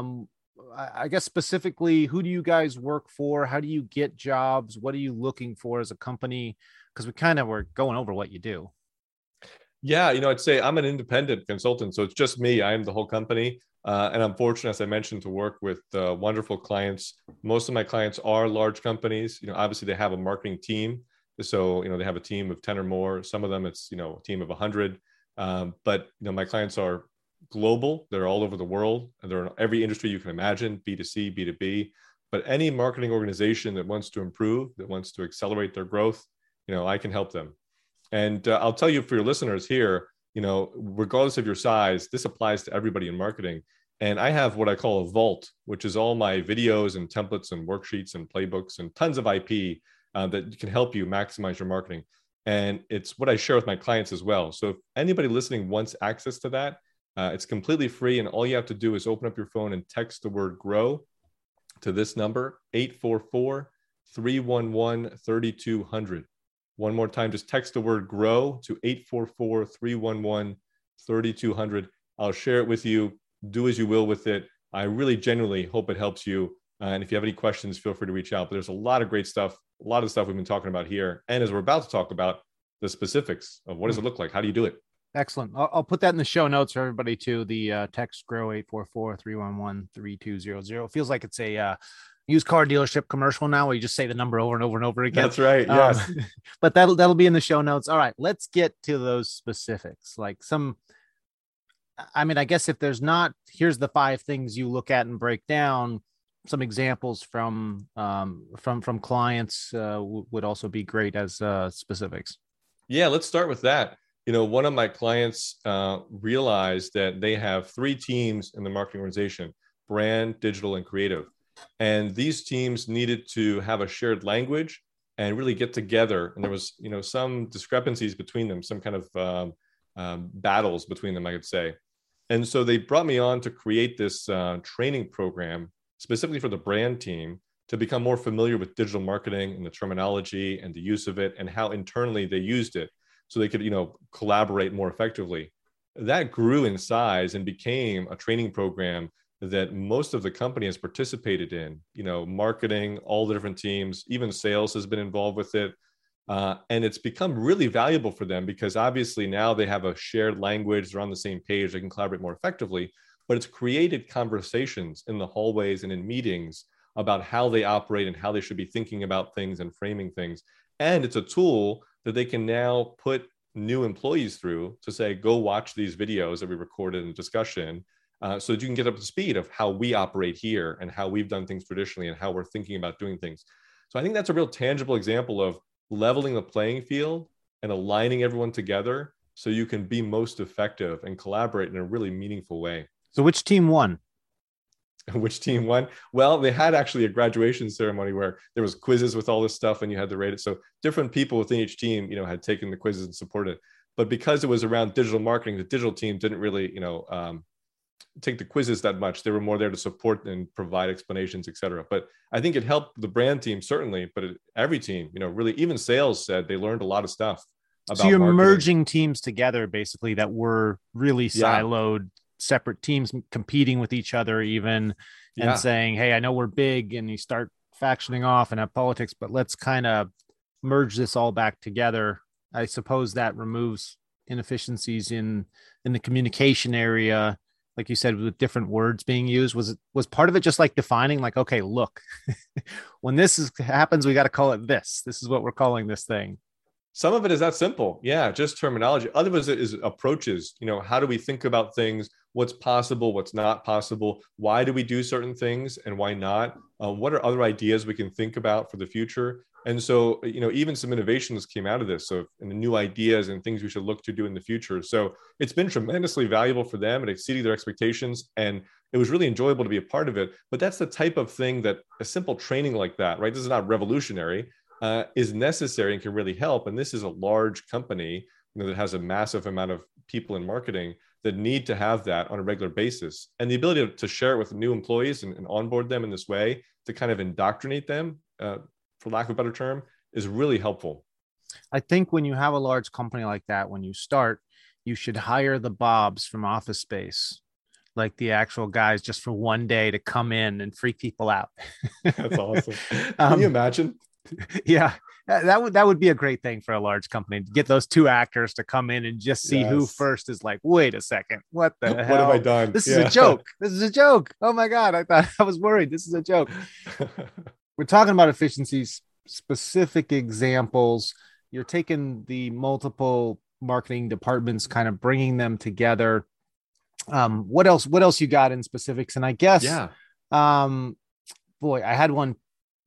I guess specifically, who do you guys work for? How do you get jobs? What are you looking for as a company? Because we kind of were going over what you do. Yeah, I'd say I'm an independent consultant, so it's just me. I am the whole company. And I'm fortunate, as I mentioned, to work with wonderful clients. Most of my clients are large companies. Obviously they have a marketing team. So, they have a team of 10 or more. Some of them it's, a team of 100. But my clients are global. They're all over the world, and they're in every industry you can imagine, B2C, B2B. But any marketing organization that wants to improve, that wants to accelerate their growth, I can help them. And I'll tell you, for your listeners here, regardless of your size, this applies to everybody in marketing. And I have what I call a vault, which is all my videos and templates and worksheets and playbooks and tons of IP that can help you maximize your marketing. And it's what I share with my clients as well. So if anybody listening wants access to that, it's completely free. And all you have to do is open up your phone and text the word grow to this number, 844-311-3200. One more time, just text the word grow to 844-311-3200. I'll share it with you. Do as you will with it. I really genuinely hope it helps you. And if you have any questions, feel free to reach out. But there's a lot of great stuff, a lot of stuff we've been talking about here. And as we're about to talk about the specifics of what does it look like? How do you do it? Excellent. I'll put that in the show notes for everybody too. The text grow 844-311-3200. Feels like it's a used car dealership commercial now where you just say the number over and over and over again. That's right. Yes. But that'll be in the show notes. All right, let's get to those specifics. Like I guess if there's not, here's the 5 things you look at and break down. Some examples from clients would also be great as specifics. Yeah, let's start with that. One of my clients realized that they have 3 teams in the marketing organization: brand, digital, and creative. And these teams needed to have a shared language and really get together. And there was, some discrepancies between them, some kind of battles between them, I could say. And so they brought me on to create this training program specifically for the brand team to become more familiar with digital marketing and the terminology and the use of it and how internally they used it so they could, collaborate more effectively. That grew in size and became a training program that most of the company has participated in, marketing, all the different teams, even sales has been involved with it. And it's become really valuable for them because obviously now they have a shared language, they're on the same page, they can collaborate more effectively, but it's created conversations in the hallways and in meetings about how they operate and how they should be thinking about things and framing things. And it's a tool that they can now put new employees through to say, go watch these videos that we recorded in discussion so that you can get up to speed of how we operate here and how we've done things traditionally and how we're thinking about doing things. So I think that's a real tangible example of leveling the playing field and aligning everyone together so you can be most effective and collaborate in a really meaningful way. So which team won? Which team won? Well, they had actually a graduation ceremony where there was quizzes with all this stuff and you had to rate it. So different people within each team, had taken the quizzes and supported it. But because it was around digital marketing, the digital team didn't really, take the quizzes that much. They were more there to support and provide explanations, et cetera. But I think it helped the brand team, certainly, but every team, really, even sales said they learned a lot of stuff about So you're marketing. merging teams together, basically, that were really siloed, separate teams competing with each other even, and saying, hey, I know we're big, and you start factioning off and have politics, but let's kind of merge this all back together. I suppose that removes inefficiencies in the communication area, like you said, with different words being used. Was part of it just like defining, like, okay, look, when this happens, we got to call it this. This is what we're calling this thing. Some of it is that simple. Yeah, just terminology. Other of it is approaches. How do we think about things? What's possible? What's not possible? Why do we do certain things and why not? What are other ideas we can think about for the future? And so, even some innovations came out of this. So and the new ideas and things we should look to do in the future. So it's been tremendously valuable for them. It exceeded their expectations. And it was really enjoyable to be a part of it. But that's the type of thing that a simple training like that, right? This is not revolutionary, is necessary and can really help. And this is a large company, that has a massive amount of people in marketing that need to have that on a regular basis. And the ability to share it with new employees and onboard them in this way to kind of indoctrinate them, for lack of a better term, is really helpful. I think when you have a large company like that, when you start, you should hire the Bobs from Office Space, like the actual guys, just for one day to come in and freak people out. That's awesome. Can you imagine? Yeah, that would be a great thing for a large company, to get those 2 actors to come in and just see who first is like, wait a second, what the hell? What have I done? This is a joke. This is a joke. Oh my God. I was worried. This is a joke. We're talking about efficiencies, specific examples. You're taking the multiple marketing departments, kind of bringing them together. What else you got in specifics? And I guess, boy, I had one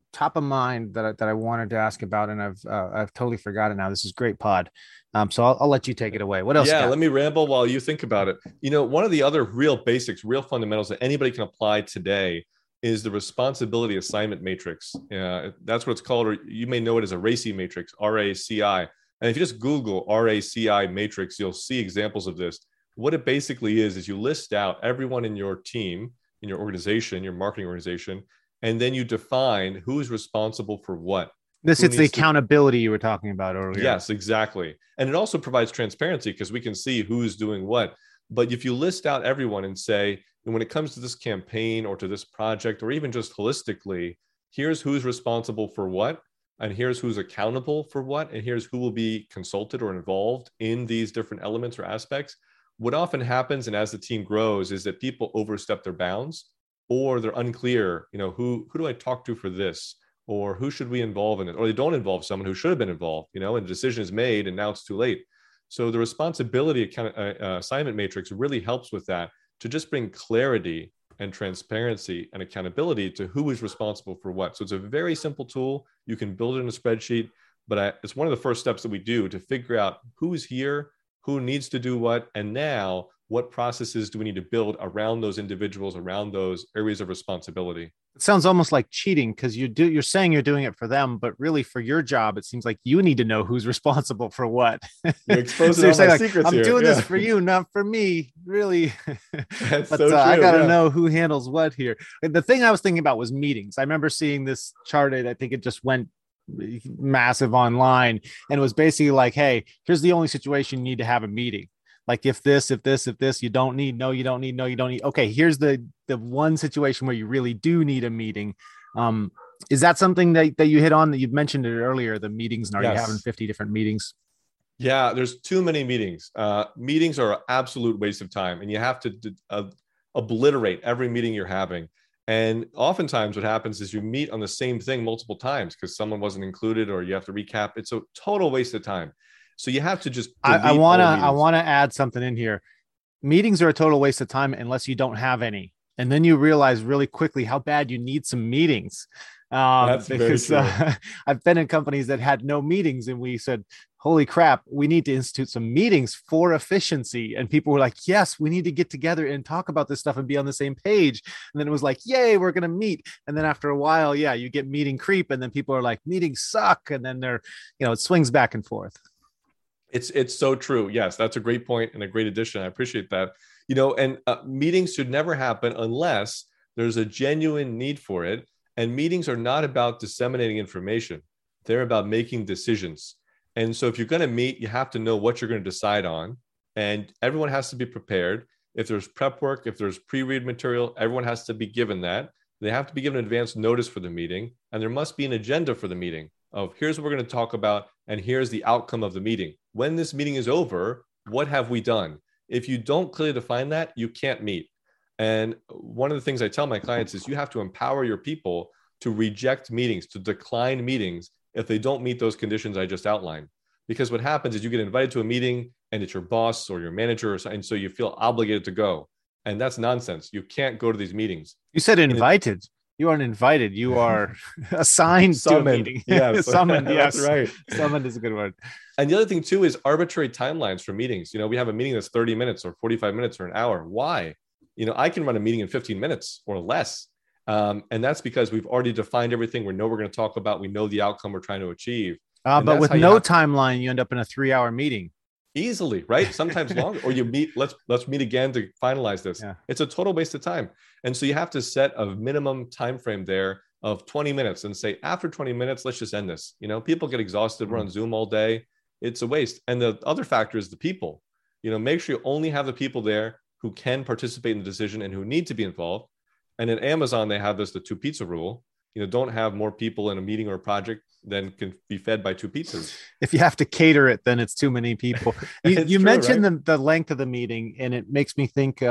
top of mind that I wanted to ask about, and I've totally forgotten now. This is great pod. So I'll let you take it away. What else? Yeah, let me ramble while you think about it. One of the other real basics, real fundamentals that anybody can apply today is the responsibility assignment matrix. That's what it's called, or you may know it as a RACI matrix, RACI. And if you just Google RACI matrix, you'll see examples of this. What it basically is you list out everyone in your team, in your organization, your marketing organization, and then you define who's responsible for what. It's the accountability you were talking about earlier. Yes, exactly. And it also provides transparency because we can see who's doing what. But if you list out everyone and say, and when it comes to this campaign or to this project, or even just holistically, here's who's responsible for what, and here's who's accountable for what, and here's who will be consulted or involved in these different elements or aspects. What often happens, and as the team grows, is that people overstep their bounds, or they're unclear, who do I talk to for this? Or who should we involve in it? Or they don't involve someone who should have been involved, and the decision is made and now it's too late. So the responsibility assignment matrix really helps with that, to just bring clarity and transparency and accountability to who is responsible for what. So it's a very simple tool. You can build it in a spreadsheet, but it's one of the first steps that we do to figure out who's here, who needs to do what, and now what processes do we need to build around those individuals, around those areas of responsibility. It sounds almost like cheating, because you're saying you're doing it for them, but really for your job, it seems like you need to know who's responsible for what. You're exposing so you're saying, secrets I'm here. doing this for you, not for me, really. But so I got to know who handles what here. And the thing I was thinking about was meetings. I remember seeing this chart. I think it just went massive online, and it was basically like, hey, here's the only situation you need to have a meeting. Like if this, you don't need, no, you don't need, no, you don't need. Okay, here's the one situation where you really do need a meeting. Is that something that you hit on, that you've mentioned it earlier, the meetings, and are you having 50 different meetings? Yeah, there's too many meetings. Meetings are an absolute waste of time, and you have to obliterate every meeting you're having. And oftentimes what happens is you meet on the same thing multiple times because someone wasn't included, or you have to recap. It's a total waste of time. So you have to just. I want to add something in here. Meetings are a total waste of time unless you don't have any, and then you realize really quickly how bad you need some meetings. That's because very true. I've been in companies that had no meetings, and we said, "Holy crap, we need to institute some meetings for efficiency." And people were like, "Yes, we need to get together and talk about this stuff and be on the same page." And then it was like, "Yay, we're going to meet." And then after a while, you get meeting creep, and then people are like, "Meetings suck," and then it swings back and forth. It's so true. Yes, that's a great point and a great addition. I appreciate that. And meetings should never happen unless there's a genuine need for it. And meetings are not about disseminating information. They're about making decisions. And so if you're going to meet, you have to know what you're going to decide on. And everyone has to be prepared. If there's prep work, if there's pre-read material, everyone has to be given that. They have to be given advance notice for the meeting. And there must be an agenda for the meeting of here's what we're going to talk about, and here's the outcome of the meeting. When this meeting is over, what have we done? If you don't clearly define that, you can't meet. And one of the things I tell my clients is you have to empower your people to reject meetings, to decline meetings if they don't meet those conditions I just outlined. Because what happens is you get invited to a meeting and it's your boss or your manager, and so you feel obligated to go. And that's nonsense. You can't go to these meetings. You said invited. You aren't invited. You are assigned Summoned. to a meeting. Yes. Summoned. Yes. That's right. Summoned is a good word. And the other thing too is arbitrary timelines for meetings. We have a meeting that's 30 minutes or 45 minutes or an hour. Why? I can run a meeting in 15 minutes or less. And that's because we've already defined everything. We know we're going to talk about. We know the outcome we're trying to achieve. But with no timeline, you end up in a 3-hour meeting. Easily, right? Sometimes longer, or you meet, let's meet again to finalize this. Yeah. It's a total waste of time. And so you have to set a minimum time frame there of 20 minutes and say, after 20 minutes, let's just end this. People get exhausted. We're on Zoom all day. It's a waste. And the other factor is the people. Make sure you only have the people there who can participate in the decision and who need to be involved. And at Amazon, they have the 2 pizza rule. Don't have more people in a meeting or a project than can be fed by 2 pizzas. If you have to cater it, then it's too many people. You true, mentioned right? the length of the meeting, and it makes me think,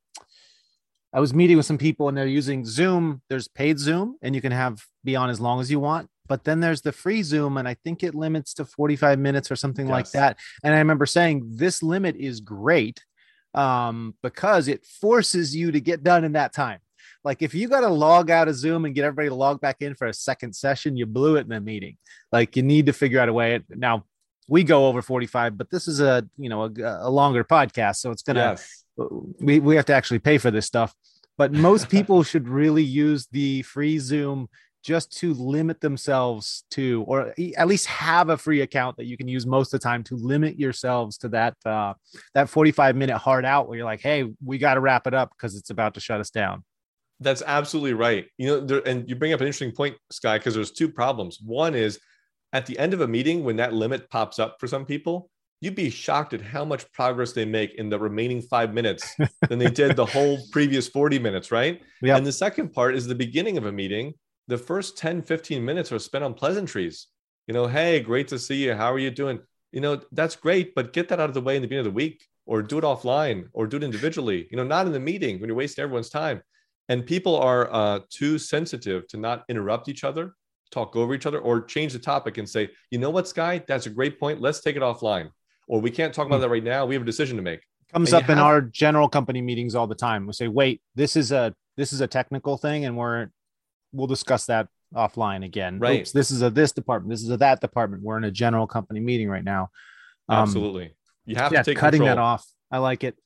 I was meeting with some people and they're using Zoom. There's paid Zoom and you can be on as long as you want, but then there's the free Zoom. And I think it limits to 45 minutes or something like that. And I remember saying this limit is great because it forces you to get done in that time. Like if you got to log out of Zoom and get everybody to log back in for a second session, you blew it in the meeting. Like you need to figure out a way. Now we go over 45, but this is a longer podcast. So it's going to, we have to actually pay for this stuff, but most people should really use the free Zoom just to limit themselves to, or at least have a free account that you can use most of the time to limit yourselves to that 45-minute hard out where you're like, hey, we got to wrap it up because it's about to shut us down. That's absolutely right. And you bring up an interesting point, Sky, because there's two problems. One is at the end of a meeting, when that limit pops up for some people, you'd be shocked at how much progress they make in the remaining 5 minutes than they did the whole previous 40 minutes, right? Yep. And the second part is the beginning of a meeting. The first 10, 15 minutes are spent on pleasantries. Hey, great to see you. How are you doing? That's great, but get that out of the way in the beginning of the week, or do it offline, or do it individually, not in the meeting when you're wasting everyone's time. And people are too sensitive to not interrupt each other, talk over each other, or change the topic and say, you know what, Sky, that's a great point. Let's take it offline. Or we can't talk about that right now. We have a decision to make. Comes up in our general company meetings all the time. We say, wait, this is a technical thing, and we'll discuss that offline again. Right. Oops, this is this department. This is that department. We're in a general company meeting right now. Absolutely. You have to take cutting control. That off. I like it.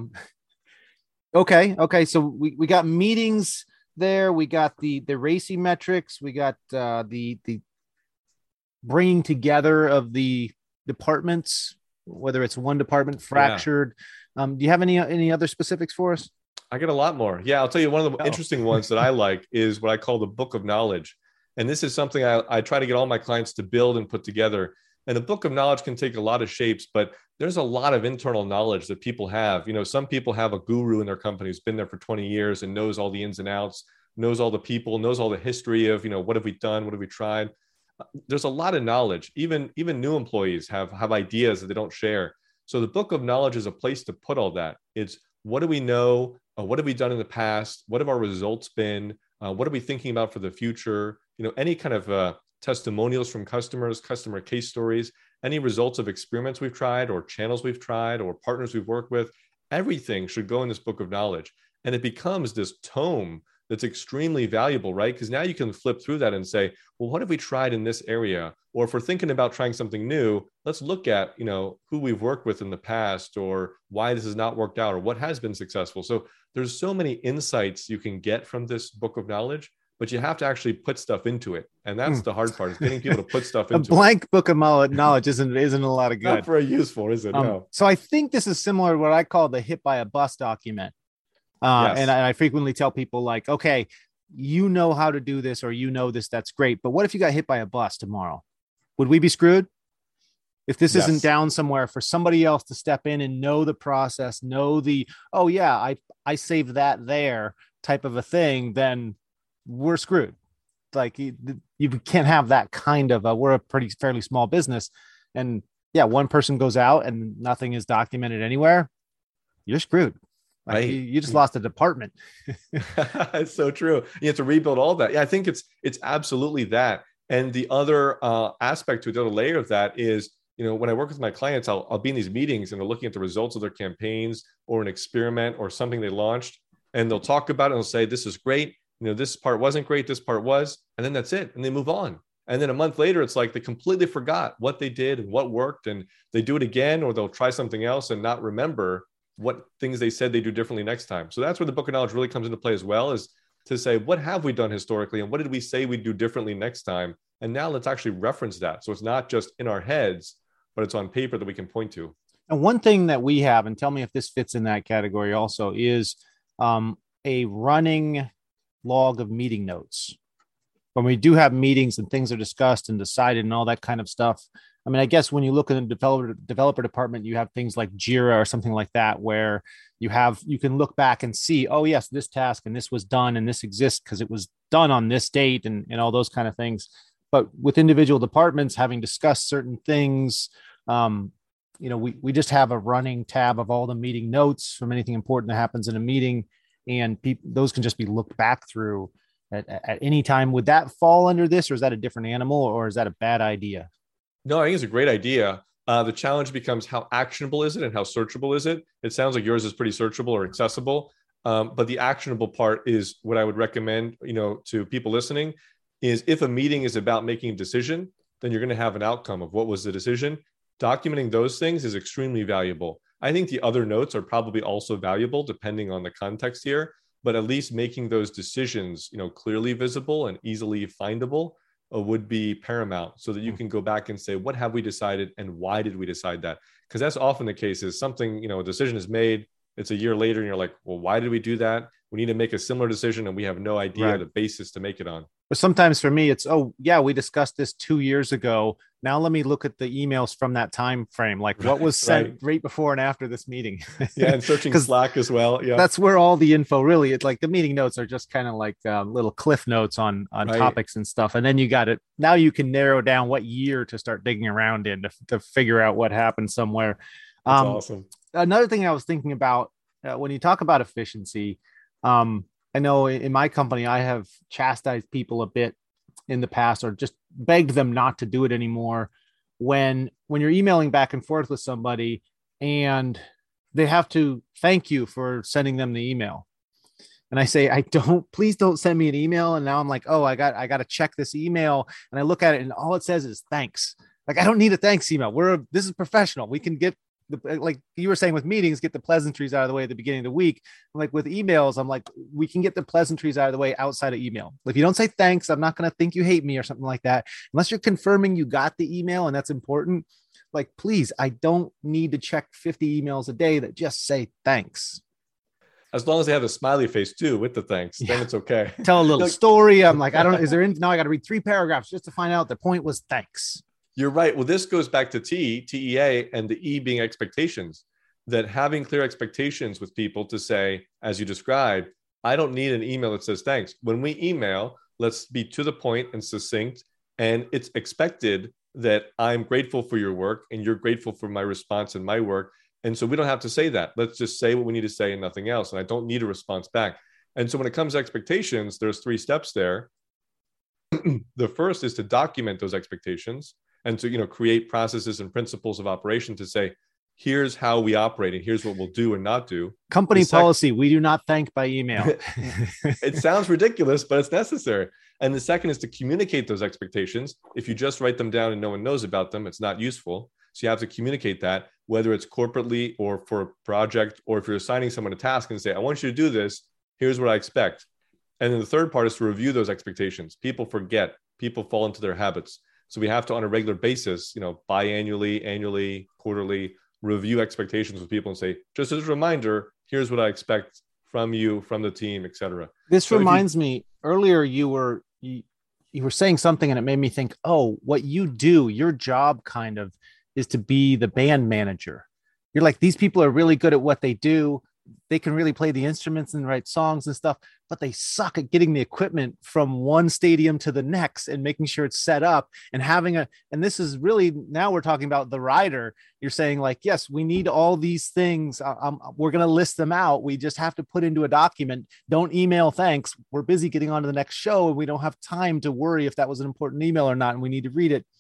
Okay. So we got meetings there. We got the RACI metrics. We got the bringing together of the departments, whether it's one department fractured. Yeah. Do you have any other specifics for us? I get a lot more. Yeah, I'll tell you one of the interesting ones that I like is what I call the book of knowledge. And this is something I try to get all my clients to build and put together. And a book of knowledge can take a lot of shapes, but there's a lot of internal knowledge that people have. Some people have a guru in their company who's been there for 20 years and knows all the ins and outs, knows all the people, knows all the history of, what have we done? What have we tried? There's a lot of knowledge. Even new employees have ideas that they don't share. So the book of knowledge is a place to put all that. It's what do we know? What have we done in the past? What have our results been? What are we thinking about for the future? Any kind of testimonials from customers, customer case stories, any results of experiments we've tried or channels we've tried or partners we've worked with, everything should go in this book of knowledge. And it becomes this tome that's extremely valuable, right? Because now you can flip through that and say, well, what have we tried in this area? Or if we're thinking about trying something new, let's look at, who we've worked with in the past or why this has not worked out or what has been successful. So there's so many insights you can get from this book of knowledge, but you have to actually put stuff into it. And that's the hard part, is getting people to put stuff into it. A blank book of knowledge isn't a lot of good. Not very useful, is it? No. So I think this is similar to what I call the hit by a bus document. Yes. And I frequently tell people like, okay, you know how to do this, or this, that's great. But what if you got hit by a bus tomorrow? Would we be screwed? If this isn't down somewhere for somebody else to step in and know the process, know I saved that there type of a thing, then we're screwed. Like you can't have that kind of we're a fairly small business. And one person goes out and nothing is documented anywhere, you're screwed. Like right. You just lost a department. It's so true. You have to rebuild all that. Yeah, I think it's absolutely that. And the other aspect to it, the other layer of that is, when I work with my clients, I'll be in these meetings and they're looking at the results of their campaigns or an experiment or something they launched, and they'll talk about it and they'll say, this is great. This part wasn't great. This part was, and then that's it. And they move on. And then a month later, it's like they completely forgot what they did and what worked, and they do it again, or they'll try something else and not remember what things they said they do differently next time. So that's where the book of knowledge really comes into play as well, is to say, what have we done historically and what did we say we'd do differently next time? And now let's actually reference that. So it's not just in our heads, but it's on paper that we can point to. And one thing that we have, and tell me if this fits in that category also, is a running log of meeting notes. When we do have meetings and things are discussed and decided and all that kind of stuff. I mean, I guess when you look in the developer department, you have things like Jira or something like that, where you can look back and see, oh yes, this task and this was done and this exists because it was done on this date and all those kind of things. But with individual departments having discussed certain things, we just have a running tab of all the meeting notes from anything important that happens in a meeting, and those can just be looked back through at any time. Would that fall under this, or is that a different animal, or is that a bad idea? No, I think it's a great idea. The challenge becomes, how actionable is it and how searchable is it? It sounds like yours is pretty searchable or accessible. But the actionable part is what I would recommend, to people listening, is if a meeting is about making a decision, then you're going to have an outcome of what was the decision. Documenting those things is extremely valuable. I think the other notes are probably also valuable depending on the context here, but at least making those decisions, clearly visible and easily findable would be paramount, so that you can go back and say, what have we decided and why did we decide that? Because that's often the case, is something, a decision is made, it's a year later and you're like, well, why did we do that? We need to make a similar decision and we have no idea the basis to make it on. But sometimes for me, it's, oh yeah, we discussed this 2 years ago. Now let me look at the emails from that time frame. Like what was sent right before and after this meeting. Yeah, and searching Slack as well. Yeah, that's where all the info really. It's like the meeting notes are just kind of like little cliff notes on topics and stuff. And then you got it. Now you can narrow down what year to start digging around in to figure out what happened somewhere. That's awesome. Another thing I was thinking about when you talk about efficiency, I know in my company, I have chastised people a bit in the past, or just begged them not to do it anymore. When you're emailing back and forth with somebody and they have to thank you for sending them the email. And I say, please don't send me an email. And now I'm like, oh, I got to check this email. And I look at it and all it says is thanks. Like, I don't need a thanks email. This is professional. We can get like you were saying with meetings, get the pleasantries out of the way at the beginning of the week. Like with emails, I'm like, we can get the pleasantries out of the way outside of email. If you don't say thanks, I'm not going to think you hate me or something like that. Unless you're confirming you got the email and that's important. Like, please, I don't need to check 50 emails a day that just say thanks. As long as they have a smiley face too with the thanks, then it's okay. Tell a little story. I'm like, now I got to read 3 paragraphs just to find out the point was thanks. You're right. Well, this goes back to TEA, and the E being expectations, that having clear expectations with people to say, as you described, I don't need an email that says thanks. When we email, let's be to the point and succinct. And it's expected that I'm grateful for your work and you're grateful for my response and my work. And so we don't have to say that. Let's just say what we need to say and nothing else. And I don't need a response back. And so when it comes to expectations, there's 3 steps there. The first is to document those expectations and to, create processes and principles of operation to say, here's how we operate and here's what we'll do and not do. Company policy, we do not thank by email. It sounds ridiculous, but it's necessary. And the second is to communicate those expectations. If you just write them down and no one knows about them, it's not useful. So you have to communicate that, whether it's corporately or for a project, or if you're assigning someone a task and say, I want you to do this, here's what I expect. And then the third part is to review those expectations. People forget, people fall into their habits. So we have to, on a regular basis, biannually, annually, quarterly, review expectations with people and say, just as a reminder, here's what I expect from you, from the team, et cetera. This reminds me, earlier you were saying something and it made me think, oh, what you do, your job kind of is to be the band manager. You're like, these people are really good at what they do. They can really play the instruments and write songs and stuff, but they suck at getting the equipment from one stadium to the next and making sure it's set up and and this is really, now we're talking about the rider. You're saying like, yes, we need all these things. We're going to list them out. We just have to put into a document. Don't email thanks. We're busy getting on to the next show and we don't have time to worry if that was an important email or not. And we need to read it.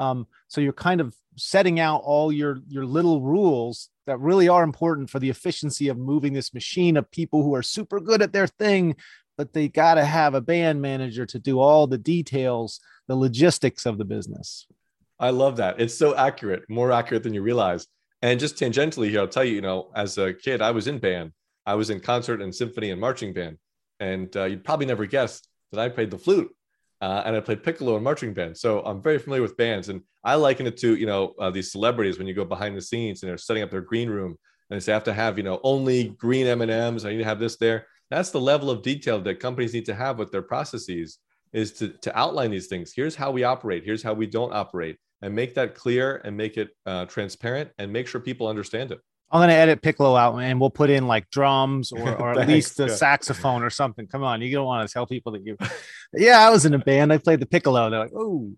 So you're kind of setting out all your little rules that really are important for the efficiency of moving this machine of people who are super good at their thing, but they got to have a band manager to do all the details, the logistics of the business. I love that. It's so accurate, more accurate than you realize. And just tangentially here, I'll tell you, as a kid, I was in band. I was in concert and symphony and marching band. And you'd probably never guess that I played the flute. And I played piccolo and marching band. So I'm very familiar with bands. And I liken it to, these celebrities when you go behind the scenes and they're setting up their green room and they say, I have to have, only green M&Ms. I need to have this there. That's the level of detail that companies need to have with their processes, is to outline these things. Here's how we operate. Here's how we don't operate, and make that clear and make it transparent and make sure people understand it. I'm going to edit piccolo out and we'll put in like drums or at least the saxophone or something. Come on. You don't want to tell people that I was in a band. I played the piccolo. They're like, oh,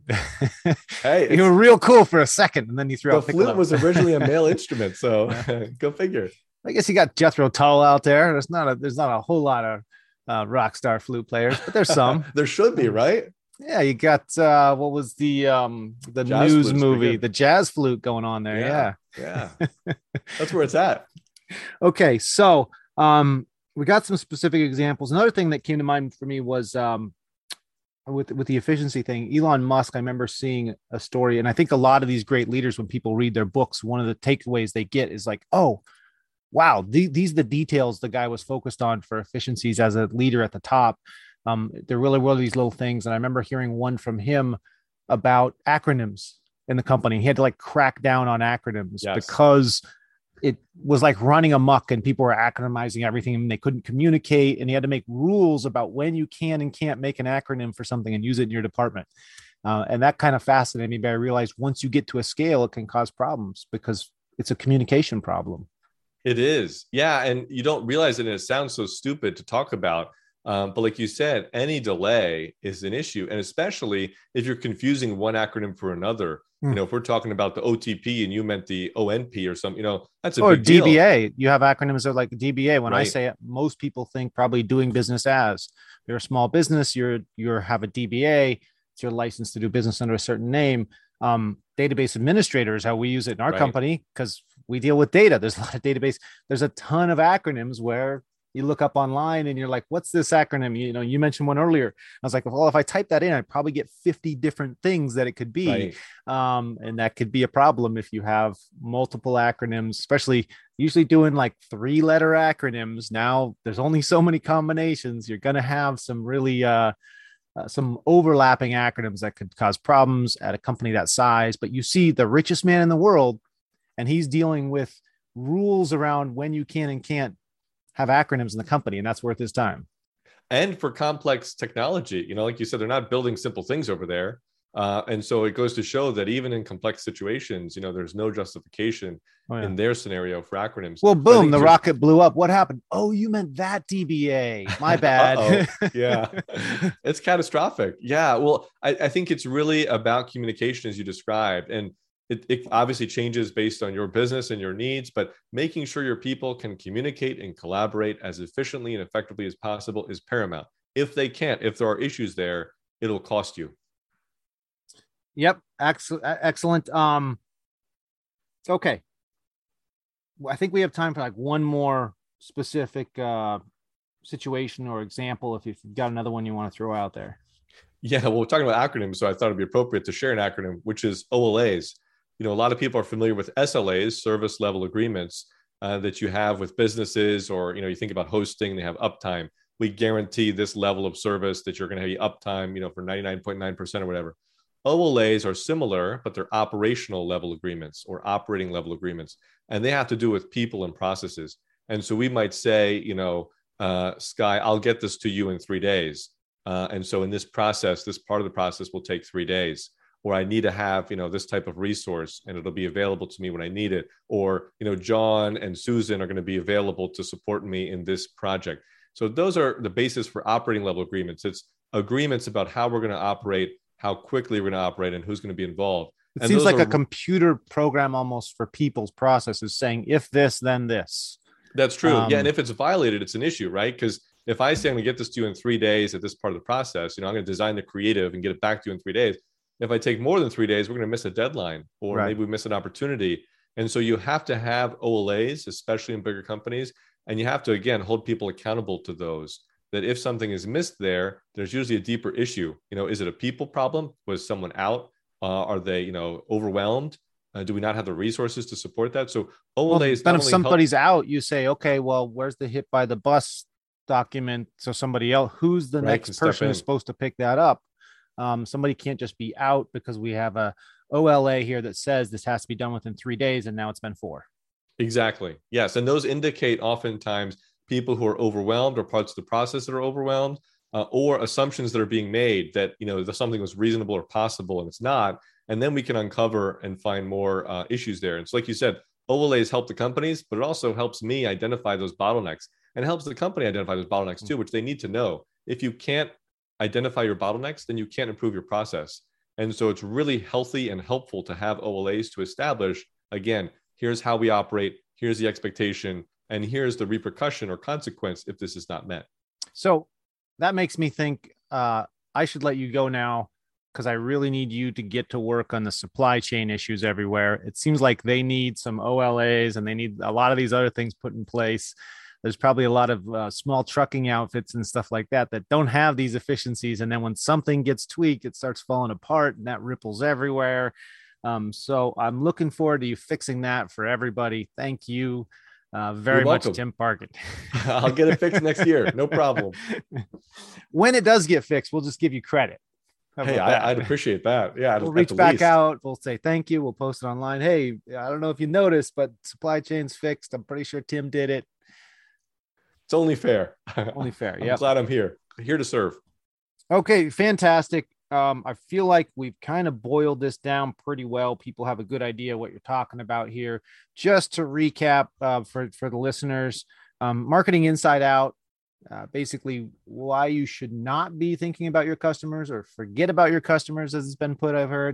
hey, you were real cool for a second. And then you threw out piccolo. The flute was originally a male instrument. So go figure. I guess you got Jethro Tull out there. There's not a whole lot of rock star flute players, but there's some. There should be, right? Yeah, you got what was the jazz news movie, the jazz flute going on there. Yeah. That's where it's at. Okay, so we got some specific examples. Another thing that came to mind for me was with the efficiency thing. Elon Musk, I remember seeing a story, and I think a lot of these great leaders, when people read their books, one of the takeaways they get is like, oh, wow, these are the details the guy was focused on for efficiencies as a leader at the top. There really were these little things. And I remember hearing one from him about acronyms in the company. He had to like crack down on acronyms because it was like running amok and people were acronymizing everything and they couldn't communicate. And he had to make rules about when you can and can't make an acronym for something and use it in your department. And that kind of fascinated me, but I realized once you get to a scale, it can cause problems because it's a communication problem. It is. Yeah. And you don't realize it. And it sounds so stupid to talk about. But like you said, any delay is an issue. And especially if you're confusing one acronym for another, you know, if we're talking about the OTP and you meant the ONP or something, you know, that's a big deal. DBA. You have acronyms that are like DBA. When I say it, most people think probably doing business as. You're a small business, you have a DBA, it's your license to do business under a certain name. Database administrator is how we use it in our company because we deal with data. There's a lot of database. There's a ton of acronyms where you look up online and you're like, what's this acronym? You know, you mentioned one earlier. I was like, well, if I type that in, I'd probably get 50 different things that it could be. And that could be a problem if you have multiple acronyms, especially usually doing like 3-letter acronyms. Now there's only so many combinations. You're going to have some really, some overlapping acronyms that could cause problems at a company that size. But you see the richest man in the world, and he's dealing with rules around when you can and can't have acronyms in the company, and that's worth his time. And for complex technology, you know, like you said, they're not building simple things over there. And so it goes to show that even in complex situations, you know, there's no justification in their scenario for acronyms. Well, boom, the rocket blew up. What happened? Oh, you meant that DBA. My bad. Yeah, it's catastrophic. Yeah. Well, I think it's really about communication as you described. And it obviously changes based on your business and your needs, but making sure your people can communicate and collaborate as efficiently and effectively as possible is paramount. If they can't, if there are issues there, it'll cost you. Yep. Excellent. Okay. I think we have time for like one more specific situation or example. If you've got another one you want to throw out there. Yeah. Well, we're talking about acronyms, so I thought it'd be appropriate to share an acronym, which is OLAs. You know, a lot of people are familiar with SLAs, service level agreements, that you have with businesses, or, you know, you think about hosting, they have uptime. We guarantee this level of service that you're going to have uptime, you know, for 99.9% or whatever. OLAs are similar, but they're operational level agreements or operating level agreements, and they have to do with people and processes. And so we might say, you know, Sky, I'll get this to you in 3 days. And so in this process, this part of the process will take 3 days. Or I need to have, you know, this type of resource and it'll be available to me when I need it. Or, you know, John and Susan are going to be available to support me in this project. So those are the basis for operating level agreements. It's agreements about how we're going to operate, how quickly we're going to operate, and who's going to be involved. It seems like a computer program almost for people's processes saying, if this, then this. That's true. Yeah. And if it's violated, it's an issue, right? Because if I say I'm going to get this to you in 3 days at this part of the process, you know, I'm going to design the creative and get it back to you in 3 days. If I take more than 3 days, we're going to miss a deadline, or maybe we miss an opportunity. And so you have to have OLAs, especially in bigger companies. And you have to, again, hold people accountable to those, that if something is missed there, there's usually a deeper issue. You know, is it a people problem? Was someone out? Are they, you know, overwhelmed? Do we not have the resources to support that? So OLAs. Then if somebody's out, you say, okay, well, where's the hit by the bus document? So somebody else, who's the next person who's supposed to pick that up? Somebody can't just be out because we have a OLA here that says this has to be done within 3 days, and now it's been 4. Exactly. Yes. And those indicate oftentimes people who are overwhelmed, or parts of the process that are overwhelmed, or assumptions that are being made that, you know, something was reasonable or possible and it's not. And then we can uncover and find more issues there. And so, like you said, OLAs help the companies, but it also helps me identify those bottlenecks, and helps the company identify those bottlenecks too, which they need to know. If you can't identify your bottlenecks, then you can't improve your process. And so it's really healthy and helpful to have OLAs to establish, again, here's how we operate, here's the expectation, and here's the repercussion or consequence if this is not met. So that makes me think I should let you go now, because I really need you to get to work on the supply chain issues everywhere. It seems like they need some OLAs and they need a lot of these other things put in place. there's probably a lot of small trucking outfits and stuff like that that don't have these efficiencies. And then when something gets tweaked, it starts falling apart and that ripples everywhere. So I'm looking forward to you fixing that for everybody. Thank you very much, Tim Parkin. I'll get it fixed next year. No problem. When it does get fixed, we'll just give you credit. Hey, I'd appreciate that. Yeah. We'll reach back out. We'll say thank you. We'll post it online. Hey, I don't know if you noticed, but supply chain's fixed. I'm pretty sure Tim did it. It's only fair. Only fair. I'm glad I'm here to serve. Okay, fantastic. I feel like we've kind of boiled this down pretty well. People have a good idea what you're talking about here. Just to recap for the listeners, marketing inside out, basically why you should not be thinking about your customers or forget about your customers, as it's been put, I've heard.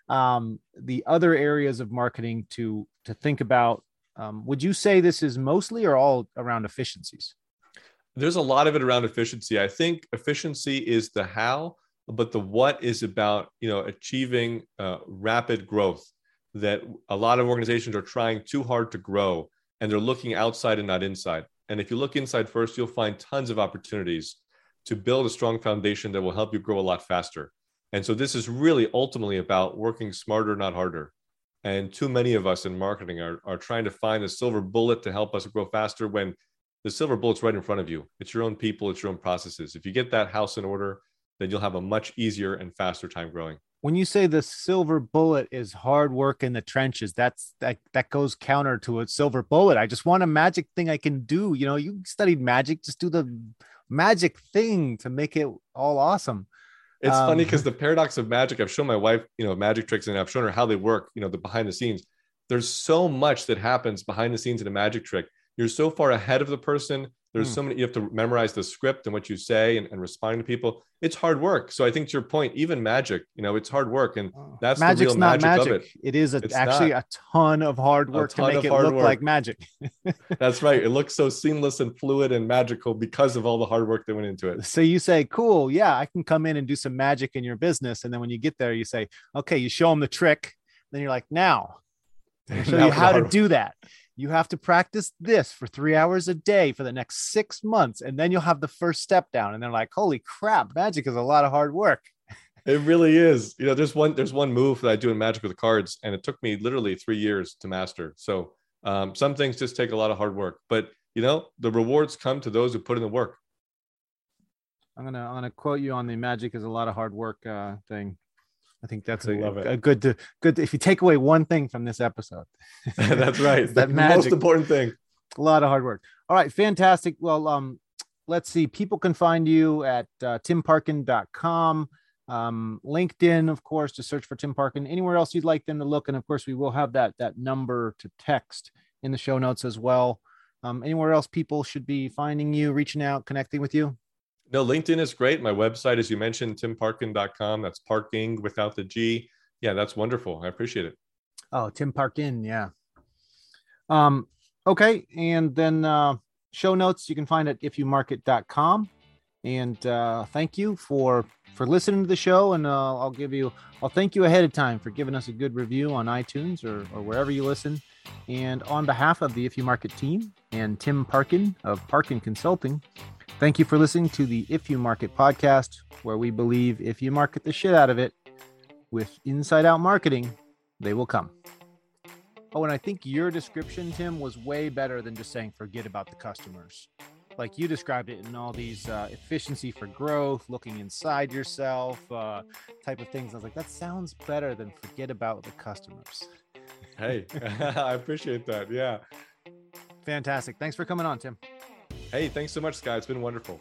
The other areas of marketing to think about. Would you say this is mostly or all around efficiencies? There's a lot of it around efficiency. I think efficiency is the how, but the what is about, achieving rapid growth. That a lot of organizations are trying too hard to grow and they're looking outside and not inside. And if you look inside first, you'll find tons of opportunities to build a strong foundation that will help you grow a lot faster. And so this is really ultimately about working smarter, not harder. And too many of us in marketing are trying to find a silver bullet to help us grow faster when the silver bullet's right in front of you. It's your own people, it's your own processes. If you get that house in order, then you'll have a much easier and faster time growing. When you say the silver bullet is hard work in the trenches, that goes counter to a silver bullet. I just want a magic thing I can do. You studied magic, just do the magic thing to make it all awesome. It's funny because the paradox of magic, I've shown my wife, magic tricks, and I've shown her how they work, the behind the scenes. There's so much that happens behind the scenes in a magic trick. You're so far ahead of the person. There's so many, you have to memorize the script and what you say and responding to people. It's hard work. So I think to your point, even magic, it's hard work. And that's Magic's the real magic of it. It is actually a ton of hard work to make it look like magic. That's right. It looks so seamless and fluid and magical because of all the hard work that went into it. So you say, cool, yeah, I can come in and do some magic in your business. And then when you get there, you say, okay, you show them the trick. Then you're like, now I'll show you how to do that. You have to practice this for 3 hours a day for the next 6 months. And then you'll have the first step down. And they're like, holy crap, magic is a lot of hard work. It really is. There's one move that I do in magic with the cards, and it took me literally 3 years to master. So some things just take a lot of hard work, but the rewards come to those who put in the work. I'm gonna quote you on the magic is a lot of hard work thing. I think that's a good. If you take away one thing from this episode, that's right. That the magic, most important thing. A lot of hard work. All right, fantastic. Well, let's see. People can find you at timparkin.com, LinkedIn, of course, to search for Tim Parkin. Anywhere else you'd like them to look, and of course, we will have that number to text in the show notes as well. Anywhere else people should be finding you, reaching out, connecting with you? No, LinkedIn is great. My website, as you mentioned, timparkin.com. That's parking without the G. Yeah, that's wonderful. I appreciate it. Oh, Tim Parkin. Yeah. Okay. And then show notes you can find at ifyoumarket.com. And thank you for listening to the show. And I'll thank you ahead of time for giving us a good review on iTunes or wherever you listen. And on behalf of the If You Market team and Tim Parkin of Parkin Consulting, thank you for listening to the If You Market podcast, where we believe if you market the shit out of it with inside out marketing, they will come. Oh, and I think your description, Tim, was way better than just saying forget about the customers. Like you described it in all these efficiency for growth, looking inside yourself, type of things. I was like, that sounds better than forget about the customers. Hey, I appreciate that. Yeah. Fantastic. Thanks for coming on, Tim. Hey, thanks so much, Scott. It's been wonderful.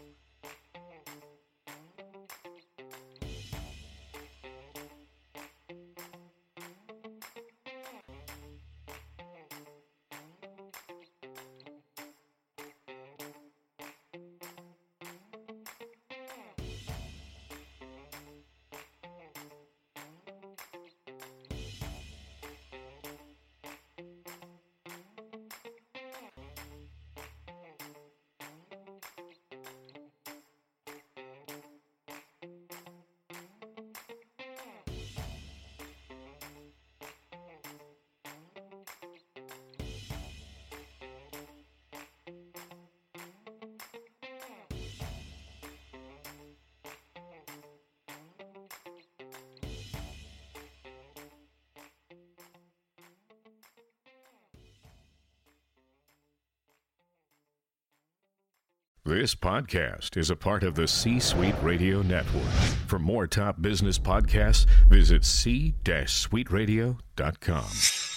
This podcast is a part of the C-Suite Radio Network. For more top business podcasts, visit c-suiteradio.com.